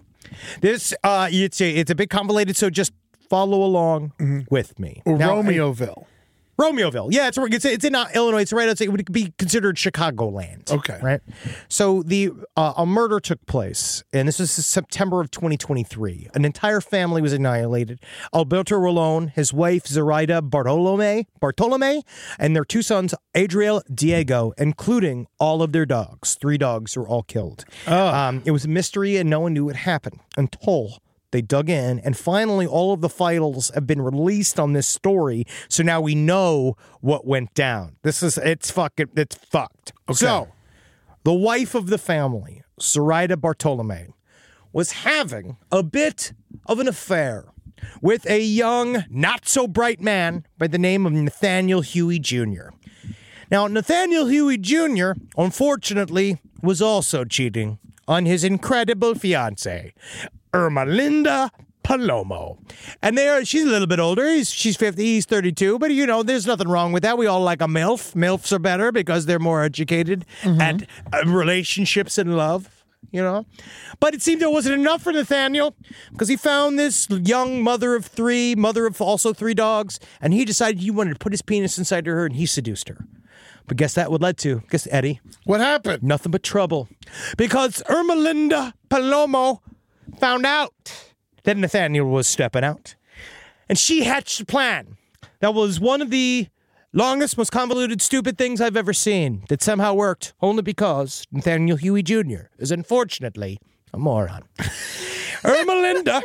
This uh, it's a it's a bit convoluted, so just follow along with me. Or Now, Romeoville. Romeoville. Yeah, it's it's, it's in uh, Illinois. It's right outside. It would be considered Chicagoland. Okay. Right. So the uh, a murder took place, and this was September of twenty twenty-three. An entire family was annihilated. Alberto Rolón, his wife Zoraida Bartolome, Bartolome, and their two sons Adriel, Diego, including all of their dogs. Three dogs were all killed. Um, it was a mystery, and no one knew what happened until they dug in, and finally all of the files have been released on this story, so now we know what went down. This is, it's fucking, it's fucked. Okay. So, the wife of the family, Zoraida Bartolome, was having a bit of an affair with a young, not-so-bright man by the name of Nathaniel Huey Junior Now, Nathaniel Huey Junior, unfortunately, was also cheating on his incredible fiancée, Ermelinda Palomo. And they are, she's a little bit older. He's, she's fifty, he's thirty-two. But, you know, there's nothing wrong with that. We all like a MILF. MILFs are better because they're more educated at uh, relationships and love, you know. But it seemed it wasn't enough for Nathaniel because he found this young mother of three, mother of also three dogs, and he decided he wanted to put his penis inside her and he seduced her. But guess that would lead to, guess, Eddie, What happened? nothing but trouble. Because Ermelinda Palomo found out that Nathaniel was stepping out. And she hatched a plan that was one of the longest, most convoluted, stupid things I've ever seen that somehow worked only because Nathaniel Huey Junior is unfortunately a moron. Ermelinda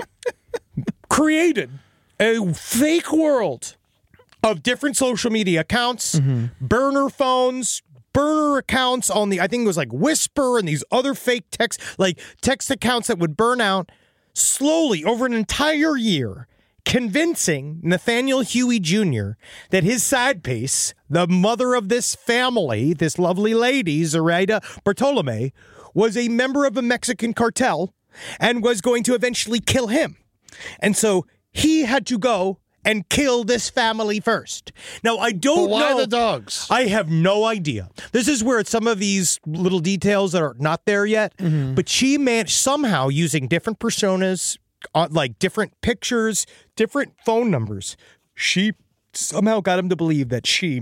created a fake world of different social media accounts, burner phones, burner accounts on the, I think it was like Whisper and these other fake text, like text accounts that would burn out slowly over an entire year, convincing Nathaniel Huey Junior that his side piece, the mother of this family, this lovely lady, Zoraida Bartolome, was a member of a Mexican cartel and was going to eventually kill him. And so he had to go and kill this family first. Now, I don't But why know. the dogs? I have no idea. This is where some of these little details that are not there yet, Mm-hmm. but she managed somehow using different personas, uh, like different pictures, different phone numbers. She somehow got him to believe that she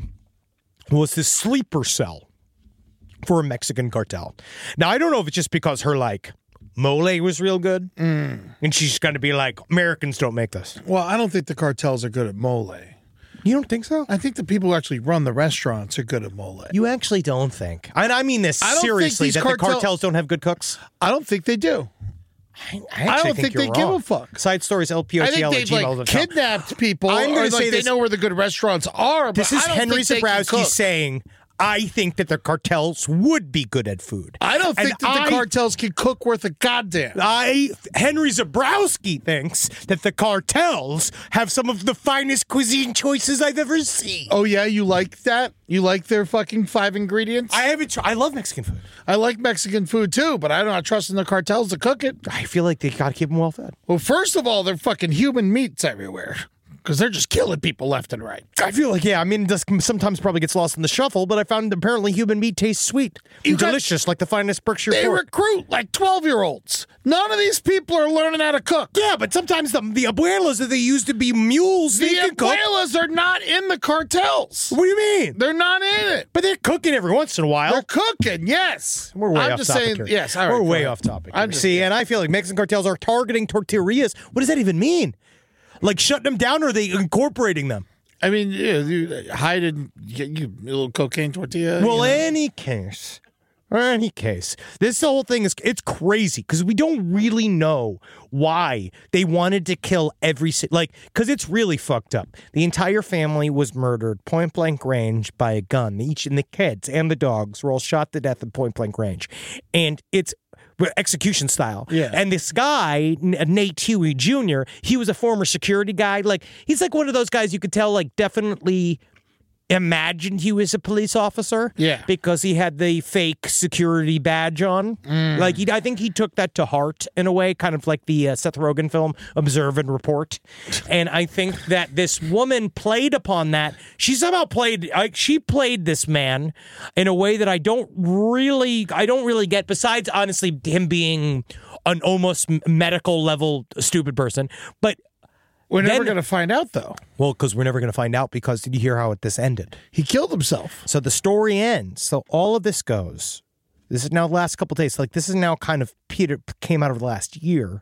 was the sleeper cell for a Mexican cartel. Now, I don't know if it's just because her, like, mole was real good, mm. and she's going to be like, Americans don't make this. Well, I don't think the cartels are good at mole. You don't think so? I think the people who actually run the restaurants are good at mole. You actually don't think. And I mean this I don't think seriously, these that cartel- the cartels don't have good cooks? I don't think they do. I, I don't think, they give a fuck. Side stories, L P O I T think L at they've gmail dot com. like kidnapped people. I'm gonna or, say like, this- they know where the good restaurants are. But This is I don't Henry think they can Zabrowski cook. saying, I think that the cartels would be good at food. I don't And think that the I- cartels can cook worth a goddamn. I Henry Zabrowski thinks that the cartels have some of the finest cuisine choices I've ever seen. Oh yeah, you like that? You like their fucking five ingredients? I haven't. Tr- I love Mexican food. I like Mexican food too, but I'm not trusting the cartels to cook it. I feel like they got to keep them well fed. Well, first of all, they're fucking human meats everywhere because they're just killing people left and right. I feel like, yeah, I mean, this sometimes probably gets lost in the shuffle, but I found apparently human meat tastes sweet. You And got- delicious, like the finest Berkshire They pork. recruit like twelve-year-olds. None of these people are learning how to cook. Yeah, but sometimes the, the abuelas that they used to be mules, they The can cook. abuelas are not in the cartels. What do you mean? They're not in it. But they're cooking every once in a while. They're cooking, yes. We're way I'm off just topic saying, here. yes. All right, We're way fine. off topic. I'm here. just- See, and I feel like Mexican cartels are targeting tortillas. What does that even mean? Like shutting them down, or are they incorporating them? I mean, yeah, you hide and get you a little cocaine tortilla. Well, you know. any case, or any case, this whole thing is it's crazy because we don't really know why they wanted to kill every si- like because it's really fucked up. The entire family was murdered point blank range by a gun. Each and the kids and the dogs were all shot to death at point blank range, and it's execution style. Yeah. And this guy, N- Nate Huey Junior, he was a former security guy. Like he's like one of those guys you could tell like definitely imagined he was a police officer. Yeah. Because he had the fake security badge on. Mm. Like he, I think he took that to heart in a way, kind of like the uh, Seth Rogen film Observe and Report. And I think that this woman played upon that. She somehow played, like she played this man in a way that I don't really, I don't really get. Besides, honestly, him being an almost medical level stupid person, but. We're never then- going to find out, though. Well, because we're never going to find out because did you hear how it, this ended? He killed himself. So the story ends. So all of this goes. This is now the last couple of days. Like this is now kind of Peter came out of the last year.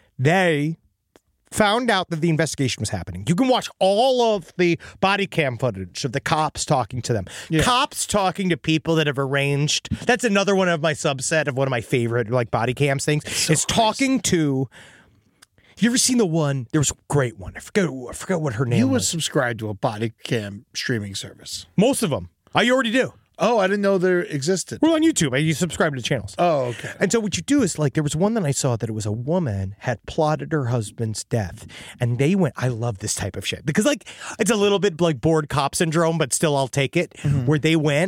They found out that the investigation was happening. You can watch all of the body cam footage of the cops talking to them. Yeah. Cops talking to people that have arranged. That's another one of my subset of one of my favorite like body cams things. Is talking to. Have you ever seen the one? There was a great one. I forget. I forget what her name You was. was subscribed to a body cam streaming service. Most of them. I already do. Oh, I didn't know there existed. We're on YouTube. You subscribe to the channels. Oh, okay. And so what you do is like there was one that I saw that it was a woman had plotted her husband's death, and they went. I love this type of shit because like it's a little bit like bored cop syndrome, but still I'll take it. Mm-hmm. Where they went,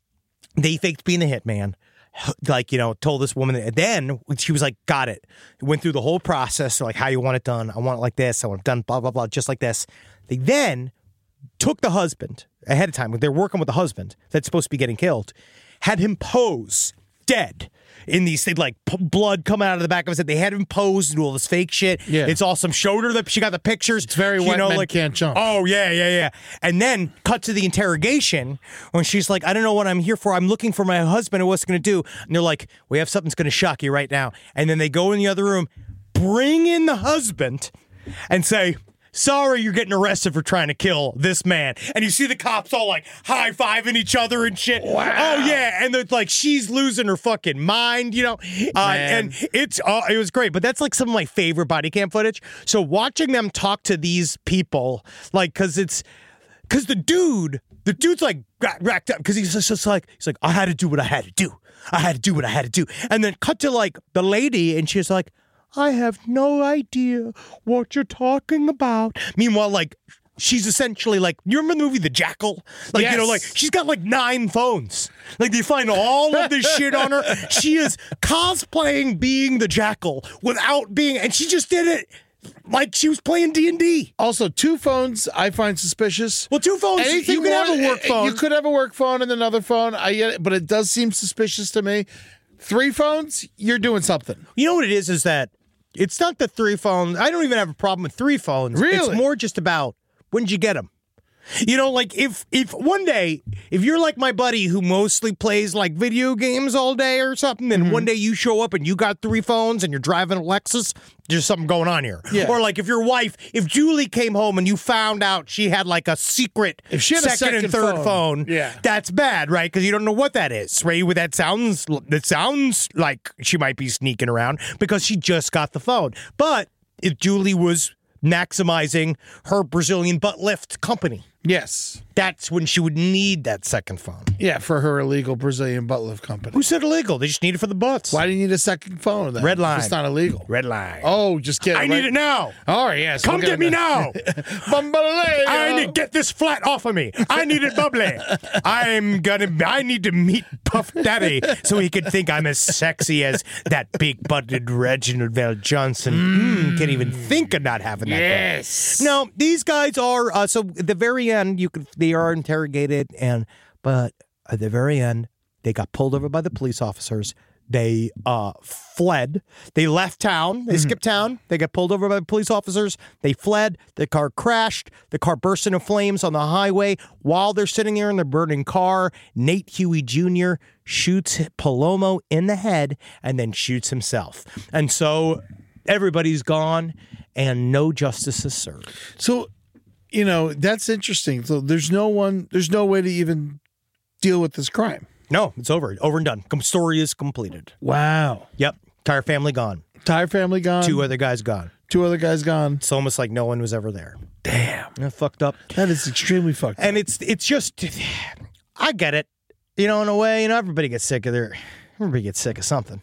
they faked being the hitman. Like, you know, told this woman that then she was like, got it. Went through the whole process, like how you want it done. I want it like this. I want it done, blah, blah, blah, just like this. They then took the husband ahead of time. They're working with the husband that's supposed to be getting killed, had him pose dead in these things like p- blood coming out of the back of his head. They had him pose and do all this fake shit. Yeah. It's awesome. Showed her that she got the pictures. It's very you White know, Men like, Can't Jump. Oh, yeah, yeah, yeah. And then cut to the interrogation when she's like, I don't know what I'm here for. I'm looking for my husband and what's going to do. And they're like, we have something's going to shock you right now. And then they go in the other room, bring in the husband and say, sorry, you're getting arrested for trying to kill this man. And you see the cops all like high-fiving each other and shit. Wow. Oh, yeah. And they're like, she's losing her fucking mind, you know? Uh, Man. and it's uh, it was great. But that's like some of my favorite body cam footage. So watching them talk to these people, like, because it's, because the dude, the dude's like ra- racked up because he's just, just like, he's like, I had to do what I had to do. I had to do what I had to do. And then cut to like the lady and she's like, I have no idea what you're talking about. Meanwhile, like she's essentially like, you remember the movie The Jackal? Like, Yes. you know, like she's got like nine phones. Like they find all of this shit on her. She is cosplaying being the Jackal without being, and she just did it like she was playing D and D. Also, two phones I find suspicious. Well, two phones, you can have a work phone. You could have a work phone and another phone. I get it, but it does seem suspicious to me. Three phones, you're doing something. You know what it is, is that it's not the three phones. I don't even have a problem with three phones. Really? It's more just about when did you get them? You know, like if if one day, if you're like my buddy who mostly plays like video games all day or something, and one day you show up and you got three phones and you're driving a Lexus, there's something going on here. Yeah. Or like if your wife, if Julie came home and you found out she had like a secret If she had a second and second third phone, phone, yeah. that's bad, right? Because you don't know what that is, right? With that sounds, that sounds like she might be sneaking around because she just got the phone. But if Julie was maximizing her Brazilian butt lift company, Yes. that's when she would need that second phone. Yeah, for her illegal Brazilian butt lift company. Who said illegal? They just need it for the butts. Why do you need a second phone then? Red line. It's not illegal. Red line. Oh, just kidding. I right? need it now. All right, yes. Come look get at me it now. Bumbaleo. I need get this flat off of me. I need it bubbly. I'm gonna. I need to meet Puff Daddy so he could think I'm as sexy as that big butted Reginald Val Johnson. Mm, can't even think of not having that. Yes. No, these guys are. Uh, so at the very end, you could. They are interrogated, and but at the very end, they got pulled over by the police officers. They uh, fled. They left town. They skipped town. They got pulled over by the police officers. They fled. The car crashed. The car burst into flames on the highway. While they're sitting there in the burning car, Nate Huey Junior shoots Palomo in the head and then shoots himself. And so everybody's gone and no justice is served. So, you know, that's interesting. So there's no one, there's no way to even deal with this crime. No, it's over. Over and done. Com- story is completed. Wow. Yep. Entire family gone. Entire family gone. Two other guys gone. Two other guys gone. It's almost like no one was ever there. Damn. Yeah, fucked up. That is extremely fucked up. And it's it's just, I get it. You know, in a way, you know, everybody gets sick of their, everybody gets sick of something.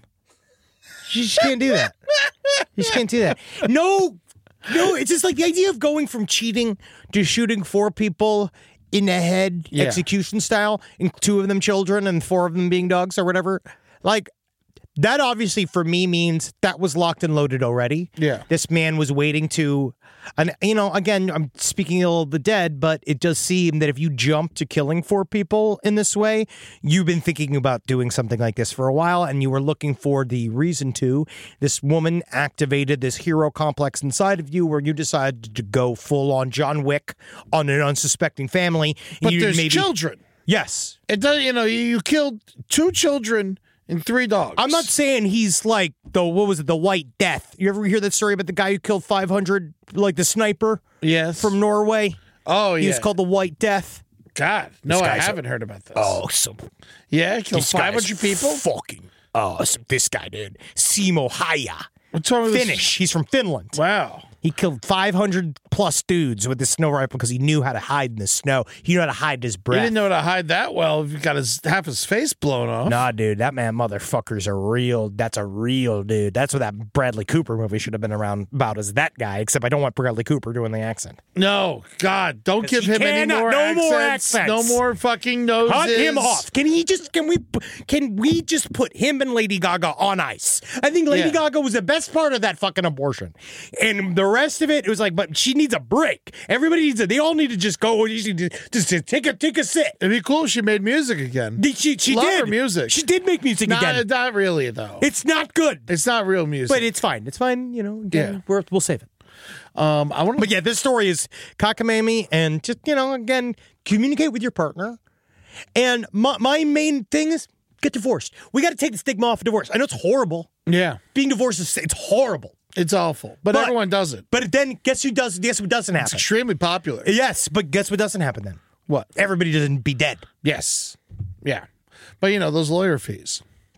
You just can't do that. You just can't do that. No, no, it's just like the idea of going from cheating to shooting four people in the head, Yeah. execution style, and two of them children and four of them being dogs or whatever. Like, that obviously for me means that was locked and loaded already. Yeah. This man was waiting to, and you know, again, I'm speaking ill of the dead, but it does seem that if you jump to killing four people in this way, you've been thinking about doing something like this for a while and you were looking for the reason to. This woman activated this hero complex inside of you where you decided to go full on John Wick on an unsuspecting family. but you there's maybe, children. Yes. It does, you know, you, you killed two children and three dogs. I'm not saying he's like the, what was it, the White Death. You ever hear that story about the guy who killed five hundred, like the sniper Yes. from Norway? Oh, He yeah. was called the White Death. God. No, This I guy's a- haven't heard about this. Oh, so Yeah, killed this guy's five hundred people. Fucking awesome. This guy did. Simo Haya. What's wrong with this? Finnish. He's from Finland. Wow. He killed five hundred plus dudes with the snow rifle because he knew how to hide in the snow. He knew how to hide his He breath. didn't know how to hide that well if he got his half his face blown off. Nah, dude, that man motherfucker's a real, that's a real dude. That's what that Bradley Cooper movie should have been around about, as that guy, except I don't want Bradley Cooper doing the accent. No, God, don't give he him any cannot- more, no accents, more accents. No more fucking noses. Cut him off. Can he just, can we, can we just put him and Lady Gaga on ice? I think Lady Yeah. Gaga was the best part of that fucking abortion. And the rest of it, it was like, but she needs a break. Everybody needs a, they all need to just go, just, just, just take a, take a sit. It'd be cool if she made music again. Did She, she Love did. her music. She did make music Not, again. not really, though. It's not good. It's not real music. But it's fine. It's fine. You know, again, Yeah. we're, we'll save it. um, I want But yeah, this story is cockamamie, and just, you know, again, communicate with your partner. And my, my main thing is get divorced. We got to take the stigma off of divorce. I know it's horrible. Yeah, Being divorced is it's horrible. it's awful, but, But- everyone does it. But then guess who does? Guess what doesn't It's happen? extremely popular. Yes, but guess what doesn't happen then? What? Everybody doesn't be dead. Yes. Yeah. But you know, those lawyer fees.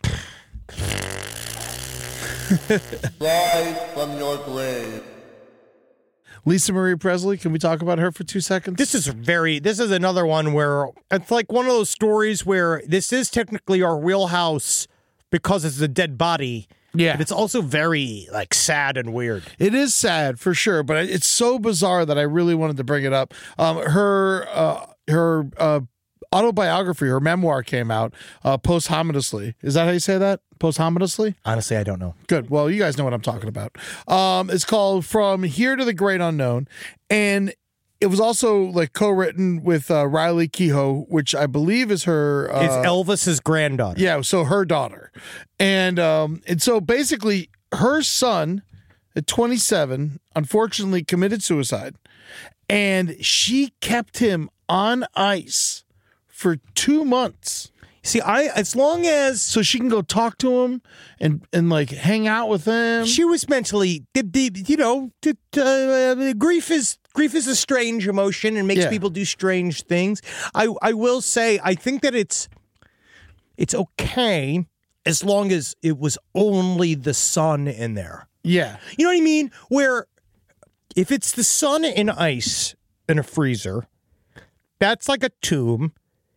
Rise from your grave. Lisa Marie Presley, can we talk about her for two seconds? This is very, this is another one where it's like one of those stories where this is technically our wheelhouse because it's a dead body. Yeah. But it's also very, like, sad and weird. It is sad for sure, but it's so bizarre that I really wanted to bring it up. Um, her uh, her uh, autobiography, her memoir came out uh, posthumously. Is that how you say that? Posthumously? Honestly, I don't know. Good. Well, you guys know what I'm talking about. Um, it's called From Here to the Great Unknown. And it was also like co-written with uh, Riley Keough, which I believe is her. Uh, It's Elvis's granddaughter. Yeah, so her daughter, and um, and so basically her son, at twenty-seven, unfortunately committed suicide, and she kept him on ice for two months. See, I as long as So she can go talk to him and and like hang out with him. she was mentally, you know, uh, grief is grief is a strange emotion and makes Yeah. people do strange things. I I will say, I think that it's it's okay as long as it was only the sun in there. Yeah, You know what I mean? Where if it's the sun in ice in a freezer, that's like a tomb.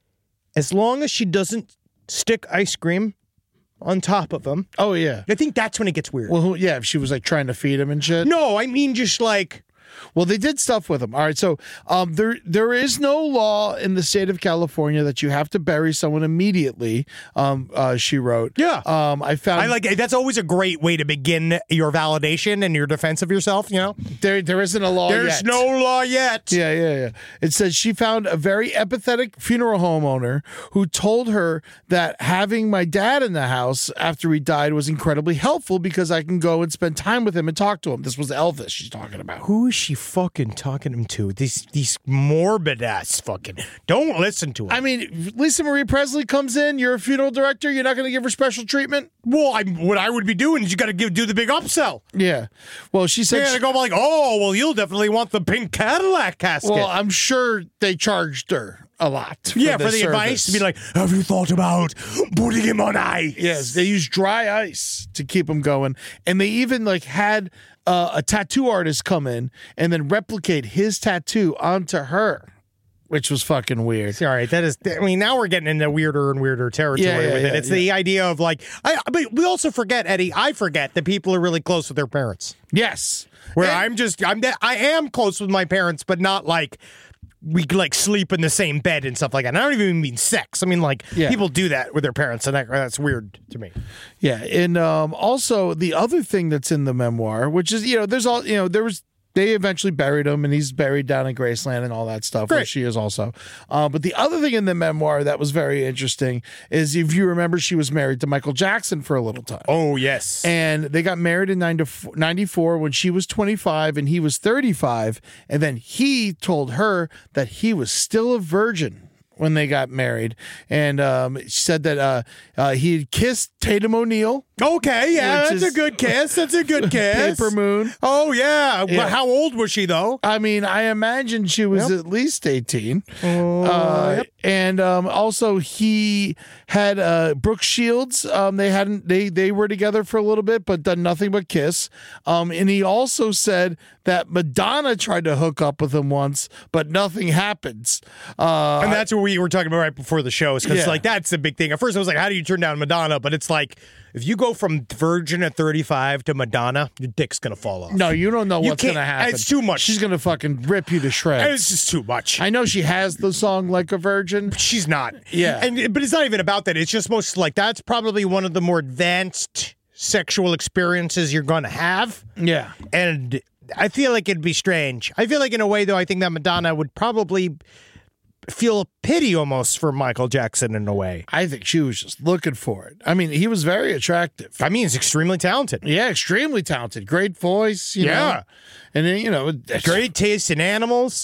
As long as she doesn't stick ice cream on top of them, oh yeah. I think that's when it gets weird. Well, who, yeah, if she was like trying to feed him and shit. No, I mean just like Well, they did stuff with him. All right, so um, there there is no law in the state of California that you have to bury someone immediately. Um, uh, she wrote. Yeah. Um, I found I like that's always a great way to begin your validation and your defense of yourself. You know, there there isn't a law there's yet. no law yet. Yeah, yeah, yeah. It says she found a very empathetic funeral home owner who told her that having my dad in the house after he died was incredibly helpful because I can go and spend time with him and talk to him. This was Elvis she's talking about. Who is she fucking talking him to? These these morbid ass fucking. Don't listen to him. I mean, Lisa Marie Presley comes in. You're a funeral director. You're not going to give her special treatment. well, I, what I would be doing is you got to give do the big upsell. Yeah. Well, she said. They're she- gonna go like, oh, well, you'll definitely want the pink Cadillac casket. well, I'm sure they charged her a lot. For yeah, for this the service. advice to be like, have you thought about putting him on ice? Yes, they use dry ice to keep him going, and they even like had uh, a tattoo artist come in and then replicate his tattoo onto her, which was fucking weird. All right, that is. I mean, now we're getting into weirder and weirder territory Yeah, yeah, with it. yeah, It's yeah. the idea of like, I. But we also forget, Eddie. I forget that people are really close with their parents. Yes, Where And- I'm just, I'm, I am close with my parents, but not like we like sleep in the same bed and stuff like that. And I don't even mean sex. I mean like Yeah. people do that with their parents, and that, that's weird to me. yeah, and um, also the other thing that's in the memoir, which is you know, there's all you know, there was. They eventually buried him, and he's buried down in Graceland and all that stuff, where Great. she is also. Uh, but the other thing in the memoir that was very interesting is, if you remember, she was married to Michael Jackson for a little time. Oh yes, And they got married in ninety-four when she was twenty-five and he was thirty-five. And then he told her that he was still a virgin when they got married. And um, she said that uh, uh, he had kissed Tatum O'Neal. okay, yeah, Which that's is- a good kiss. That's a good kiss. Paper Moon. Oh yeah. Yeah. Well, how old was she though? I mean, I imagine she was at least eighteen. Oh, Uh, yep. And um, also, he had uh, Brooke Shields. Um, they hadn't they they were together for a little bit, but done nothing but kiss. Um, and he also said that Madonna tried to hook up with him once, but nothing happens. Uh, And that's what we were talking about right before the show. Is because Yeah. like that's the big thing. At first, I was like, "How do you turn down Madonna?" But it's like if you go from virgin at thirty-five to Madonna, your dick's gonna fall off. no, you don't know You what's can't- gonna happen. it's too much. She's gonna fucking rip you to shreds. It's just too much. I know she has the song "Like a Virgin." She's not. Yeah. And but it's not even about that. It's just most like that's probably one of the more advanced sexual experiences you're going to have. Yeah. And I feel like it'd be strange. I feel like in a way though, I think that Madonna would probably feel a pity almost for Michael Jackson in a way. I think she was just looking for it. I mean, he was very attractive. I mean, he's extremely talented. Yeah, extremely talented. Great voice. You Yeah. know? And then, you know, Great taste in animals.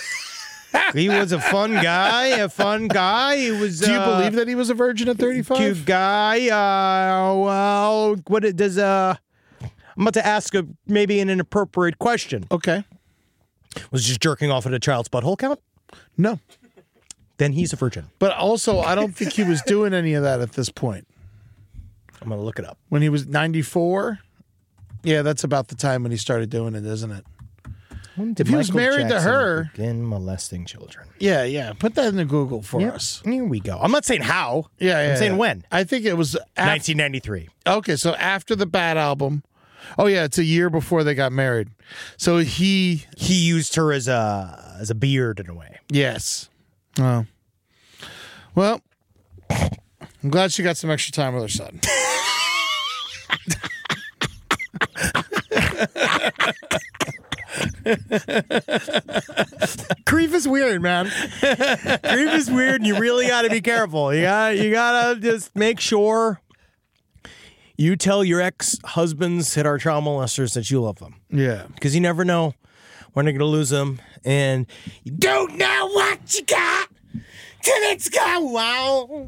He was a fun guy, a fun guy. He was Do you uh, believe that he was a virgin at thirty-five? cute guy. Uh, well, what it does, uh, I'm about to ask a maybe an inappropriate question. Okay. Was just jerking off at a child's butthole count? No. Then he's a virgin. But also, I don't think he was doing any of that at this point. I'm going to look it up. When he was ninety-four, yeah, that's about the time when he started doing it, isn't it? When did if he was Michael married Jackson to her, begin molesting children. yeah, yeah. Put that in the Google for Yep. us. Here we go. I'm not saying how. Yeah, yeah. I'm saying yeah. when. I think it was after, nineteen ninety-three. okay. So after the Bad album. Oh yeah, it's a year before they got married. So he, He used her as a as a beard in a way. yes. Oh. Well, I'm glad she got some extra time with her son. Creep is weird, man. Creep is weird, and you really got to be careful. You got you got to just make sure you tell your ex-husbands that are child molesters that you love them, Yeah. because you never know when you're going to lose them, and you don't know what you got till it's gone. Wow.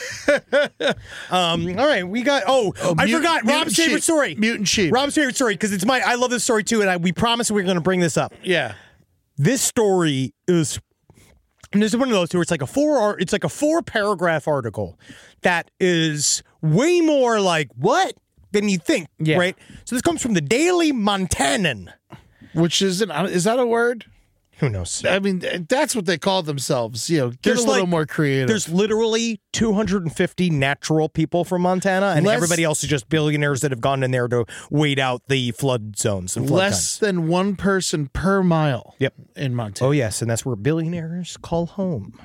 um. All right, we got. Oh, I Mut- forgot Mutant Rob's favorite Sheep. story. Mutant Sheep. Rob's favorite story, because it's my. I love this story too, and I, we promised we were going to bring this up. Yeah. This story is, and this is one of those where it's like a four, it's like a four paragraph article that is way more like what than you think, Yeah. right? So this comes from the Daily Montanan. Which is an, is that a word? Who knows? I mean, that's what they call themselves. You know, get There's a little like- more creative. There's literally two hundred fifty natural people from Montana, and Less- everybody else is just billionaires that have gone in there to wait out the flood zones and flood less times. than one person per mile. Yep. In Montana. Oh, yes, and that's where billionaires call home.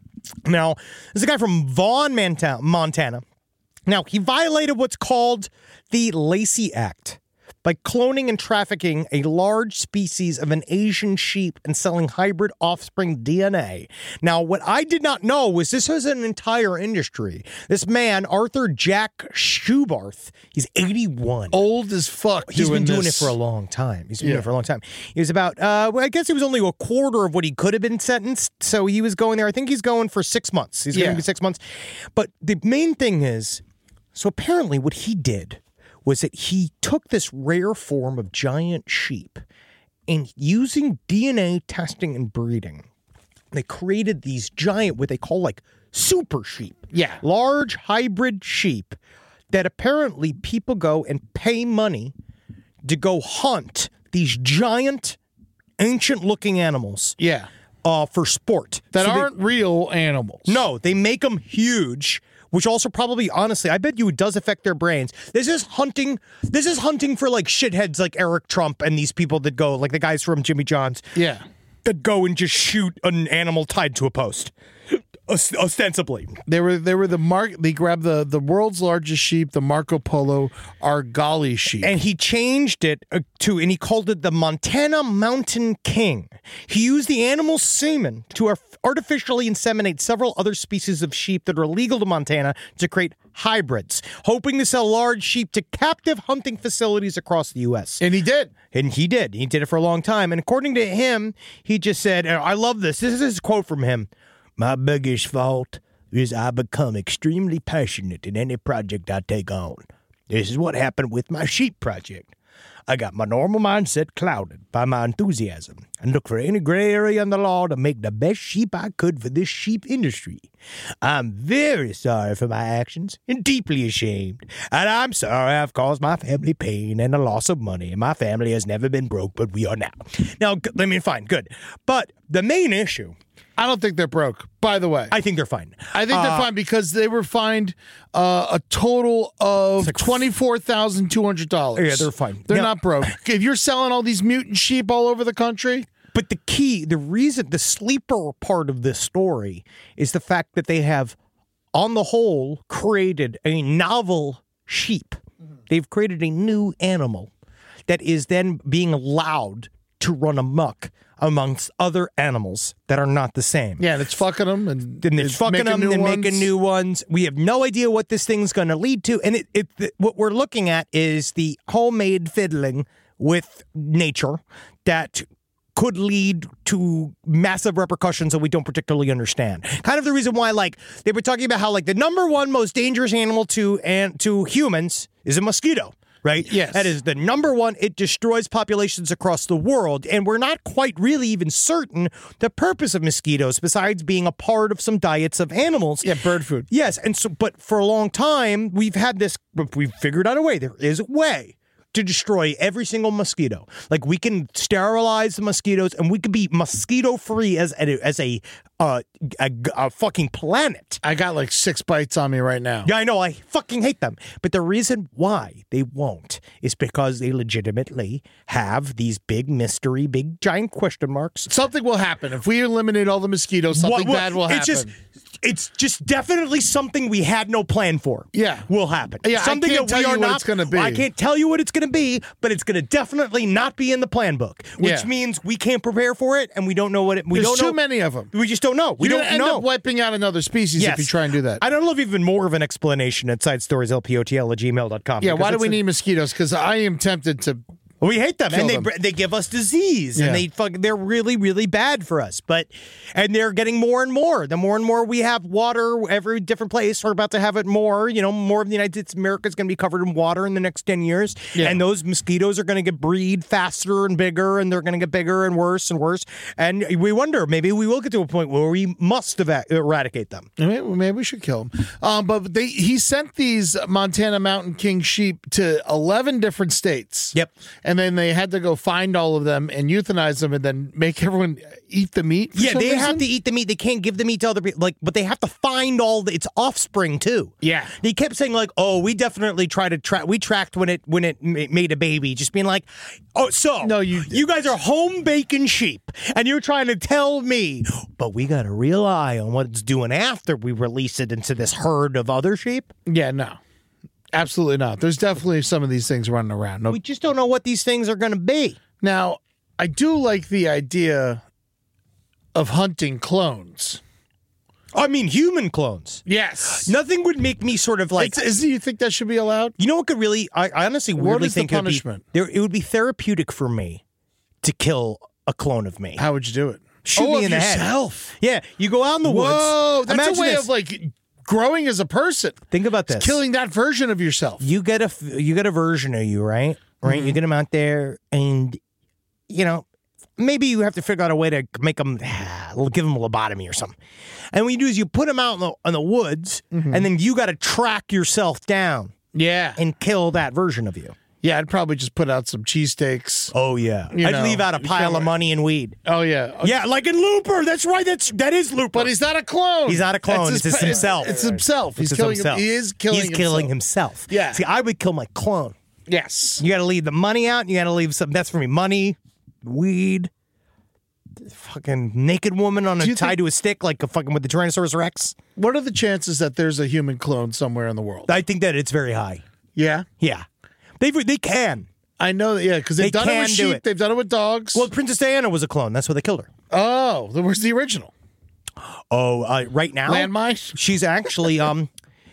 Now, there's a guy from Vaughan, Manta- Montana. Now, he violated what's called the Lacey Act by cloning and trafficking a large species of an Asian sheep and selling hybrid offspring D N A. Now, what I did not know was this was an entire industry. This man, Arthur Jack Schubarth, he's eighty-one. Old as fuck. He's doing been doing this. it for a long time. He's been Yeah. doing it for a long time. He was about, uh, well, I guess he was only a quarter of what he could have been sentenced. So he was going there. I think he's going for six months. He's going Yeah. to be six months. But the main thing is, so apparently what he did was that he took this rare form of giant sheep and using D N A testing and breeding, they created these giant, what they call like super sheep. Yeah. Large hybrid sheep that apparently people go and pay money to go hunt these giant, ancient-looking animals Yeah. uh, for sport. That So they- aren't real animals. no, they make them huge, which also probably, honestly, I bet you it does affect their brains. This is hunting. This is hunting for like shitheads like Eric Trump and these people that go, like the guys from Jimmy John's, Yeah. that go and just shoot an animal tied to a post, Ost- ostensibly. They were they were the mark. They grabbed the the world's largest sheep, the Marco Polo Argali sheep. And he changed it uh, to, and he called it the Montana Mountain King. He used the animal's semen to ar- artificially inseminate several other species of sheep that are illegal to Montana to create hybrids, hoping to sell large sheep to captive hunting facilities across the U S. And he did. And he did. He did it for a long time. And according to him, he just said, and I love this. This is his quote from him. My biggest fault is I become extremely passionate in any project I take on. This is what happened with my sheep project. I got my normal mindset clouded by my enthusiasm and looked for any gray area in the law to make the best sheep I could for this sheep industry. I'm very sorry for my actions and deeply ashamed. And I'm sorry I've caused my family pain and a loss of money. My family has never been broke, but we are now. Now, g- I mean, fine, good. But the main issue, I don't think they're broke, by the way. I think they're fine. I think they're Uh, fine because they were fined uh, a total of like- twenty-four thousand two hundred dollars. Yeah, they're fine. They're Now- not broke. If you're selling all these mutant sheep all over the country, But the key, the reason, the sleeper part of this story is the fact that they have, on the whole, created a novel sheep. They've created a new animal that is then being allowed to run amok amongst other animals that are not the same. yeah, and it's fucking them and Then they're it's fucking making them new and ones. making new ones. We have no idea what this thing's going to lead to. And it, it, th- what we're looking at is the homemade fiddling with nature that could lead to massive repercussions that we don't particularly understand. Kind of the reason why, like, they were talking about how, like, the number one most dangerous animal to and to humans is a mosquito. Right? Yes. That is the number one. It destroys populations across the world. And we're not quite really even certain the purpose of mosquitoes besides being a part of some diets of animals. Yeah, bird food. Yes. And so, but for a long time, we've had this, we've figured out a way. There is a way to destroy every single mosquito. Like we can sterilize the mosquitoes, and we could be mosquito free as a, as a, uh, a a fucking planet. I got like six bites on me right now. Yeah, I know. I fucking hate them. But the reason why they won't is because they legitimately have these big mystery, big giant question marks. Something will happen if we eliminate all the mosquitoes. Something What- what- bad will happen. It's just, it's just definitely something we had no plan for. Yeah. will happen. Yeah, I something can't that we tell are you what not. it's gonna be. I can't tell you what it's going to be, but it's going to definitely not be in the plan book, which Yeah. means we can't prepare for it, and we don't know what it. We There's don't too know. many of them. We just don't know. We You're don't gonna end know. up wiping out another species Yes. if you try and do that. I don't love even more of an explanation at side stories L P O T L at gmail dot com. yeah, why do it's we a- need mosquitoes? Because I am tempted to. We hate them, Kill and they them. br- they give us disease, Yeah. and they fuck, they're really really bad for us. But and they're getting more and more. The more and more we have water, every different place, we're about to have it more. You know, more of the United States, America is going to be covered in water in the next ten years, Yeah. and those mosquitoes are going to get breed faster and bigger, and they're going to get bigger and worse and worse. And we wonder maybe we will get to a point where we must eva- eradicate them. Maybe, maybe we should kill them. Um, but they he sent these Montana Mountain King sheep to eleven different states. Yep. And then they had to go find all of them and euthanize them and then make everyone eat the meat. For Yeah, some they have reason? to eat the meat. They can't give the meat to other people. Like, but they have to find all the, its offspring too. Yeah. They kept saying like, "Oh, we definitely try to track. We tracked when it when it ma- made a baby." Just being like, "Oh, so No, you- you guys are home baking sheep, and you're trying to tell me, but we got a real eye on what it's doing after we release it into this herd of other sheep. Yeah, no. Absolutely not. There's definitely some of these things running around. No. We just don't know what these things are going to be." Now, I do like the idea of hunting clones. I mean, human clones. Yes. Nothing would make me sort of like. It's, is, do you think that should be allowed? You know what could really? I, I honestly What weirdly is the think it would be- punishment? there, it would be therapeutic for me to kill a clone of me. How would you do it? Shoot oh, me of in the head. yourself. Yeah, you go out in the woods. Whoa, that's Imagine a way this. of like growing as a person. Think about this. Killing that version of yourself. You get a f- you get a version of you, right? Right. Mm-hmm. You get them out there, and you know maybe you have to figure out a way to make them give them a lobotomy or something. And what you do is you put them out in the, in the woods, Mm-hmm. and then you got to track yourself down Yeah. and kill that version of you. Yeah, I'd probably just put out some cheesesteaks. Oh yeah, You I'd know, leave out a you pile can't- of money and weed. Oh, yeah. Yeah, like in Looper. That's right. That's that is Looper. But he's not a clone. He's not a clone. That's It's, his- himself. It's himself. He's It's killing himself. him. He is killing He's himself. killing himself. Yeah. See, I would kill my clone. Yes. You got to leave the money out. And you got to leave some. That's for me. Money, weed, fucking naked woman on a you tied think- to a stick like a fucking with the Tyrannosaurus Rex. What are the chances that there's a human clone somewhere in the world? I think that it's very high. Yeah. Yeah, they they can. I know that, yeah, because they've They done it can with do sheep. it. They've done it with dogs. Well, Princess Diana was a clone. That's why they killed her. oh, where's the original? Oh, uh, right now, Landmine? she's actually um,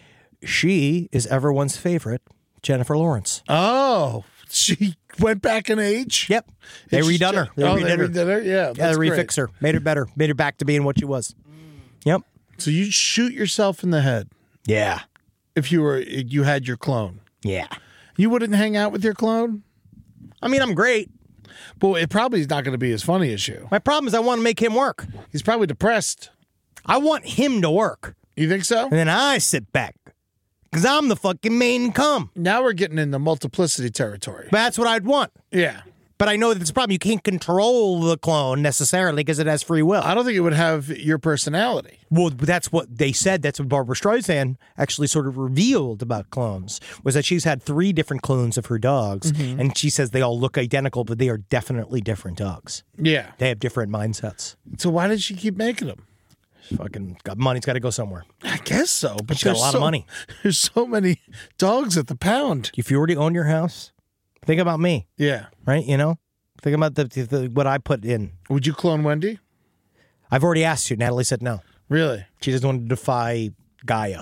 she is everyone's favorite, Jennifer Lawrence. Oh, she went back in age? Yep, they Did she redone ju- her. They oh, redid they her. redid her? Yeah, Yeah, that's they great. refix her, made her better, made her back to being what she was. Yep. So you'd shoot yourself in the head Yeah. if you were you had your clone. Yeah. You wouldn't hang out with your clone? I mean, I'm great. Well, it probably is not going to be as funny as you. My problem is I want to make him work. He's probably depressed. I want him to work, You think so? and then I sit back because I'm the fucking main cum. Now we're getting into multiplicity territory. That's what I'd want. Yeah. But I know that it's a problem. You can't control the clone necessarily because it has free will. I don't think it would have your personality. Well, that's what they said. That's what Barbara Streisand actually sort of revealed about clones, was that she's had three different clones of her dogs, Mm-hmm. and she says they all look identical, but they are definitely different dogs. Yeah. They have different mindsets. So why did she keep making them? Fucking got, money's got to go somewhere. I guess so. But She's got a there's lot of so- money. There's so many dogs at the pound. If you already own your house, think about me, Yeah. right? You know, think about the, the what I put in. Would you clone Wendy? I've already asked you. Natalie said no. Really? She doesn't want to defy Gaia.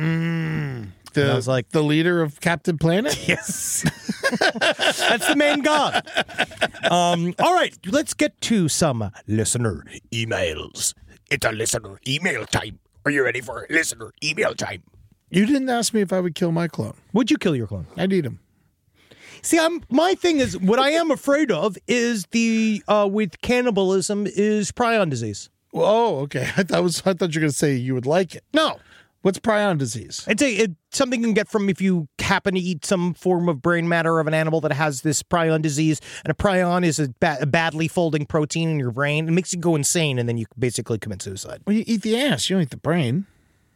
The, I was like- the leader of Captain Planet? Yes. That's the main god. Um, all right, let's get to some listener emails. It's a listener email time. Are you ready for listener email time? You didn't ask me if I would kill my clone. Would you kill your clone? I'd eat him. See, I'm my thing is what I am afraid of is the uh, with cannibalism is prion disease. Well, oh, okay. I thought was I thought you were going to say you would like it. No, What's prion disease? It's a it, something you can get from if you happen to eat some form of brain matter of an animal that has this prion disease. And a prion is a, ba- a badly folding protein in your brain. It makes you go insane, and then you basically commit suicide. Well, you eat the ass. You don't eat the brain.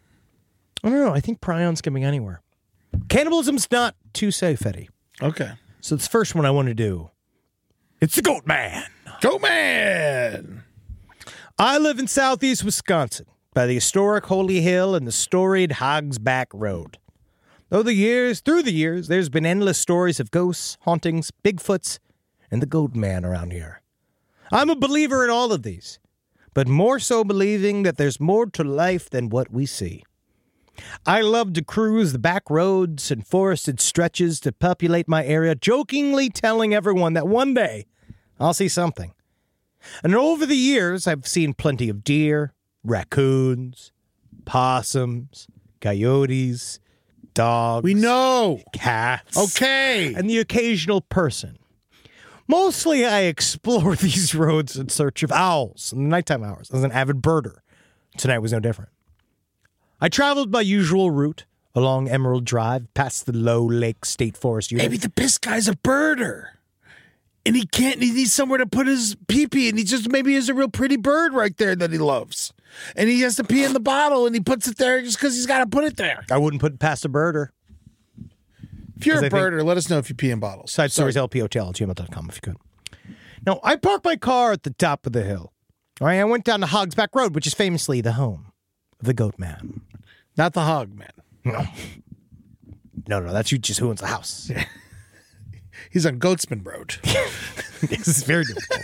I don't know. I think prions can be anywhere. Cannibalism's not too safe, Eddie. Okay. So this first one I want to do, it's the Goat Man. Goat Man! I live in southeast Wisconsin, by the historic Holy Hill and the storied Hogs Back Road. Though the years, through the years, there's been endless stories of ghosts, hauntings, Bigfoots, and the Goat Man around here. I'm a believer in all of these, but more so believing that there's more to life than what we see. I love to cruise the back roads and forested stretches to populate my area, jokingly telling everyone that one day I'll see something. And over the years, I've seen plenty of deer, raccoons, possums, coyotes, dogs. We know. Cats. Okay. And the occasional person. Mostly I explore these roads in search of owls in the nighttime hours as an avid birder. Tonight was no different. I traveled my usual route along Emerald Drive past the Low Lake State Forest Unit. Maybe the piss guy's a birder. And he can't, he needs somewhere to put his pee-pee, and he just, maybe has a real pretty bird right there that he loves. And he has to pee in the bottle, and he puts it there just because he's got to put it there. I wouldn't put it past a birder. If you're a 'Cause I think- birder, let us know if you pee in bottles. Side stories, L P O T L at gmail dot com if you could. Now, I parked my car at the top of the hill. All right, I went down to Hogs Back Road, which is famously the home of the Goat Man. Not the hog man. No. No, no, that's you just who owns the house. He's on Goatsman Road. This is very difficult.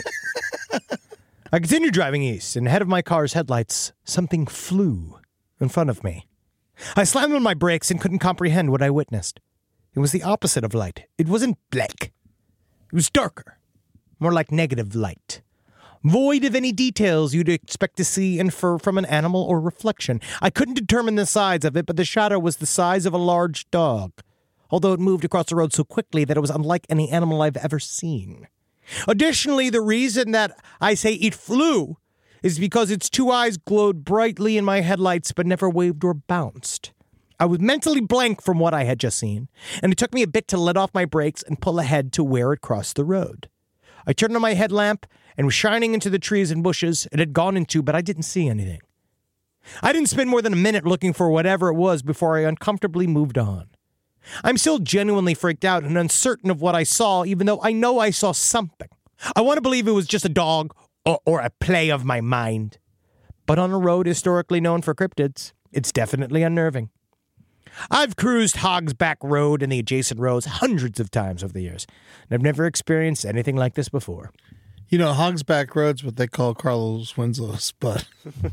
I continued driving east, and ahead of my car's headlights, something flew in front of me. I slammed on my brakes and couldn't comprehend what I witnessed. It was the opposite of light. It wasn't black. It was darker, more like negative light. Void of any details you'd expect to see infer from an animal or reflection. I couldn't determine the size of it, but the shadow was the size of a large dog, although it moved across the road so quickly that it was unlike any animal I've ever seen. Additionally, the reason that I say it flew is because its two eyes glowed brightly in my headlights but never waved or bounced. I was mentally blank from what I had just seen, and it took me a bit to let off my brakes and pull ahead to where it crossed the road. I turned on my headlamp and was shining into the trees and bushes it had gone into, but I didn't see anything. I didn't spend more than a minute looking for whatever it was before I uncomfortably moved on. I'm still genuinely freaked out and uncertain of what I saw, even though I know I saw something. I want to believe it was just a dog or, or a play of my mind. But on a road historically known for cryptids, it's definitely unnerving. I've cruised Hogs Back Road and the adjacent roads hundreds of times over the years, and I've never experienced anything like this before. You know, Hogs Back Road's what they call Carlos Winslow's, but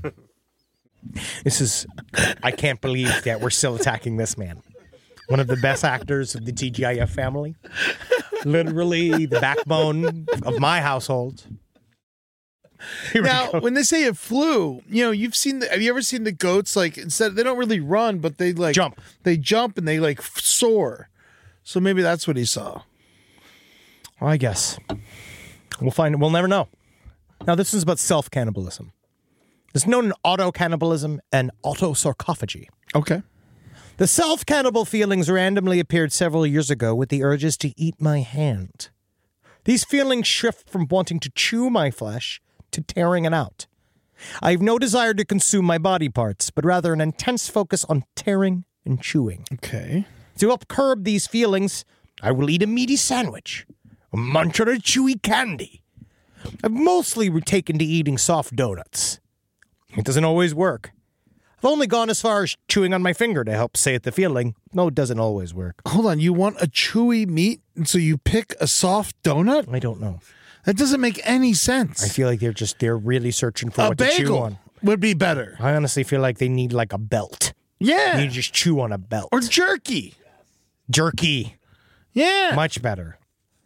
This is, I can't believe that we're still attacking this man. One of the best actors of the T G I F family. Literally the backbone of my household. Here we now go. when they say it flew, you know, you've seen the, have you ever seen the goats, like, instead, they don't really run, but they like Jump. They jump and they like f- soar. So maybe that's what he saw. Well, I guess. We'll find, we'll never know. Now, this is about self-cannibalism. It's known as auto-cannibalism and autosarcophagy. Okay. The self-cannibal feelings randomly appeared several years ago with the urges to eat my hand. These feelings shift from wanting to chew my flesh to tearing it out. I have no desire to consume my body parts, but rather an intense focus on tearing and chewing. Okay. To help curb these feelings, I will eat a meaty sandwich, or munch on a chewy candy. I've mostly taken to eating soft donuts. It doesn't always work. I've only gone as far as chewing on my finger to help sate the feeling. No, it doesn't always work. Hold on. You want a chewy meat, and so you pick a soft donut? I don't know. That doesn't make any sense. I feel like they're just, they're really searching for a what to chew bagel on. would be better. I honestly feel like they need like a belt. Yeah. You just chew on a belt. Or jerky. Jerky. Yeah. Much better.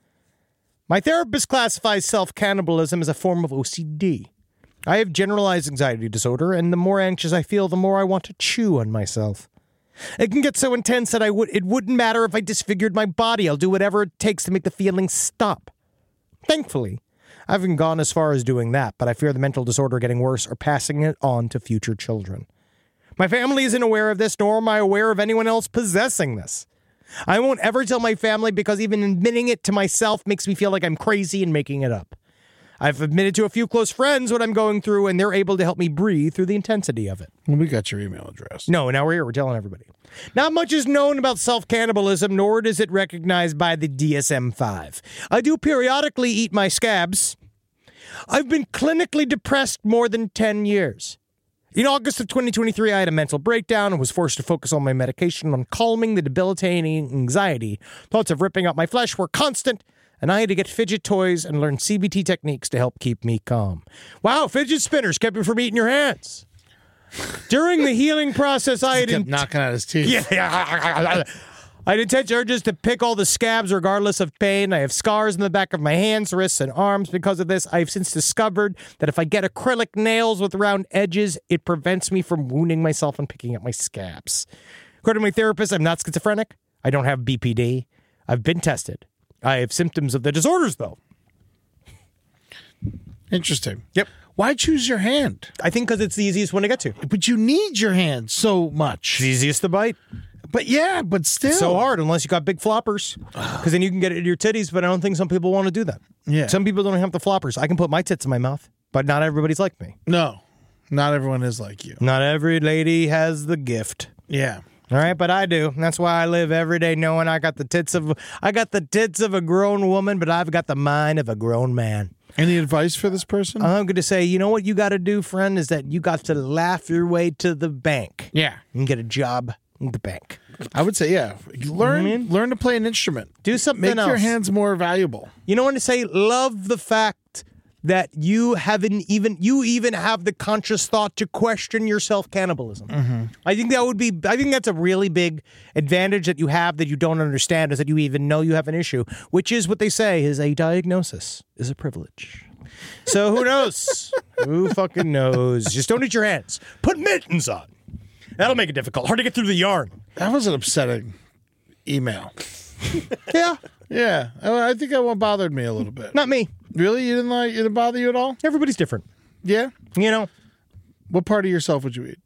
My therapist classifies self-cannibalism as a form of O C D. I have generalized anxiety disorder, and the more anxious I feel, the more I want to chew on myself. It can get so intense that I would it wouldn't matter if I disfigured my body. I'll do whatever it takes to make the feeling stop. Thankfully, I haven't gone as far as doing that, but I fear the mental disorder getting worse or passing it on to future children. My family isn't aware of this, nor am I aware of anyone else possessing this. I won't ever tell my family because even admitting it to myself makes me feel like I'm crazy and making it up. I've admitted to a few close friends what I'm going through, and they're able to help me breathe through the intensity of it. Well, we got your email address. No, now we're here. We're telling everybody. Not much is known about self-cannibalism, nor is it recognized by the D S M five. I do periodically eat my scabs. I've been clinically depressed more than ten years. In August of twenty twenty-three, I had a mental breakdown and was forced to focus on my medication on calming the debilitating anxiety. Thoughts of ripping out my flesh were constant, and I had to get fidget toys and learn C B T techniques to help keep me calm. Wow, fidget spinners kept you from eating your hands. During the healing process, I had... Kept in- knocking out his teeth. Yeah. I had intense urges to pick all the scabs regardless of pain. I have scars in the back of my hands, wrists, and arms because of this. I've since discovered that if I get acrylic nails with round edges, it prevents me from wounding myself and picking up my scabs. According to my therapist, I'm not schizophrenic. I don't have B P D. I've been tested. I have symptoms of the disorders, though. Interesting. Yep. Why choose your hand? I think because it's the easiest one to get to. But you need your hand so much. It's the easiest to bite. But yeah, but still. So hard unless you got big floppers, because then you can get it in your titties, but I don't think some people want to do that. Yeah. Some people don't have the floppers. I can put my tits in my mouth, but not everybody's like me. No, not everyone is like you. Not every lady has the gift. Yeah. All right, but I do. That's why I live every day knowing I got the tits of I got the tits of a grown woman, but I've got the mind of a grown man. Any advice for this person? I'm going to say, you know what you got to do, friend, is that you got to laugh your way to the bank. Yeah. And get a job in the bank. I would say, yeah. Learn Mm-hmm. learn to play an instrument. Do something Make else. your hands more valuable. You know what to say? Love the fact that you haven't even you even have the conscious thought to question your self-cannibalism. Mm-hmm. I think that would be I think that's a really big advantage that you have that you don't understand, is that you even know you have an issue, which is what they say is a diagnosis is a privilege. So who knows? Who fucking knows? Just don't eat your hands. Put mittens on. That'll make it difficult. Hard to get through the yarn. That was an upsetting email. Yeah. Yeah. I I think that one bothered me a little bit. Not me. Really? You didn't like it didn't bother you at all? Everybody's different. Yeah? You know? What part of yourself would you eat?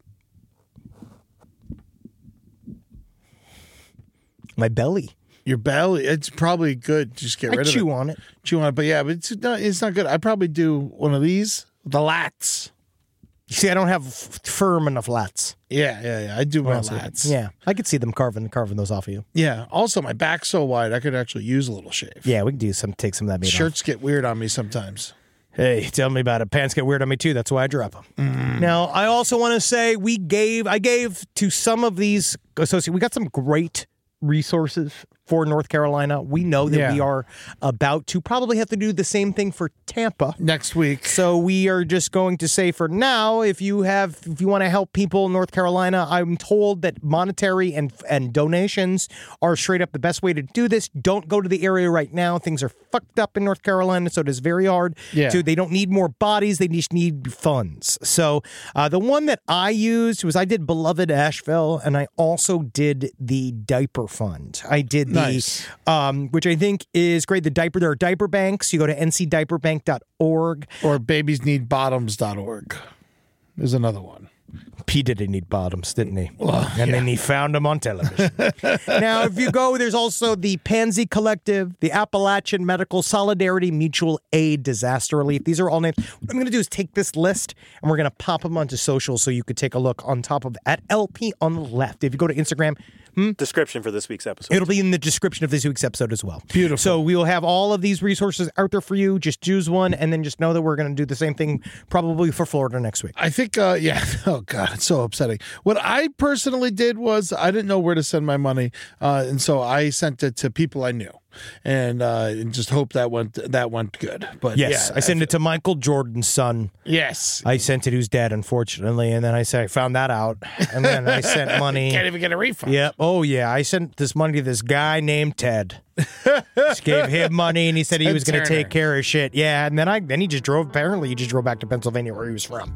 My belly. Your belly. It's probably good. Just get I rid of chew it. on it. Chew on it. But yeah, but it's not, it's not good. I'd probably do one of these. The lats. You see, I don't have f- firm enough lats. Yeah, yeah, yeah. I do my Honestly. lats. Yeah, I could see them carving carving those off of you. Yeah. Also, my back's so wide, I could actually use a little shave. Yeah, we could do some, take some of that meat Shirts get weird on me sometimes. off. Hey, tell me about it. Pants get weird on me too. That's why I drop them. Mm. Now, I also want to say we gave, I gave to some of these associates. We got some great resources for North Carolina. We know that Yeah. we are about to probably have to do the same thing for Tampa. Next week. So we are just going to say for now, if you have, if you want to help people in North Carolina, I'm told that monetary and and donations are straight up the best way to do this. Don't go to the area right now. Things are fucked up in North Carolina, so it is very hard. Yeah. To, they don't need more bodies. They just need funds. So uh, the one that I used was I did Beloved Asheville, and I also did the diaper fund. I did the, Nice. um, which I think is great. The diaper, there are diaper banks. You go to n c diaper bank dot org. Or babies need bottoms dot org. There's another one. P. Diddy need bottoms, didn't he? Well, and yeah. then he found them on television. Now, if you go, there's also the Pansy Collective, the Appalachian Medical Solidarity Mutual Aid Disaster Relief. These are all names. What I'm going to do is take this list and we're going to pop them onto social so you could take a look on top of at L P on the left. If you go to Instagram, Description for this week's episode. it'll be in the description of this week's episode as well. Beautiful. So we will have all of these resources out there for you. Just choose one and then just know that we're going to do the same thing probably for Florida next week. I think, uh, yeah. Oh, God, it's so upsetting. What I personally did was I didn't know where to send my money. Uh, and so I sent it to people I knew and, uh, and just hope that went that went good. But Yes, yeah, I sent it to Michael Jordan's son. Yes. I sent it who's dead, unfortunately, and then I said I found that out, and then I sent money. Can't even get a refund. Yep. Oh yeah, I sent this money to this guy named Ted. Just gave him money, and he said he Ted was going to Turner. take care of shit. Yeah, and then I then he just drove. Apparently, he just drove back to Pennsylvania, where he was from.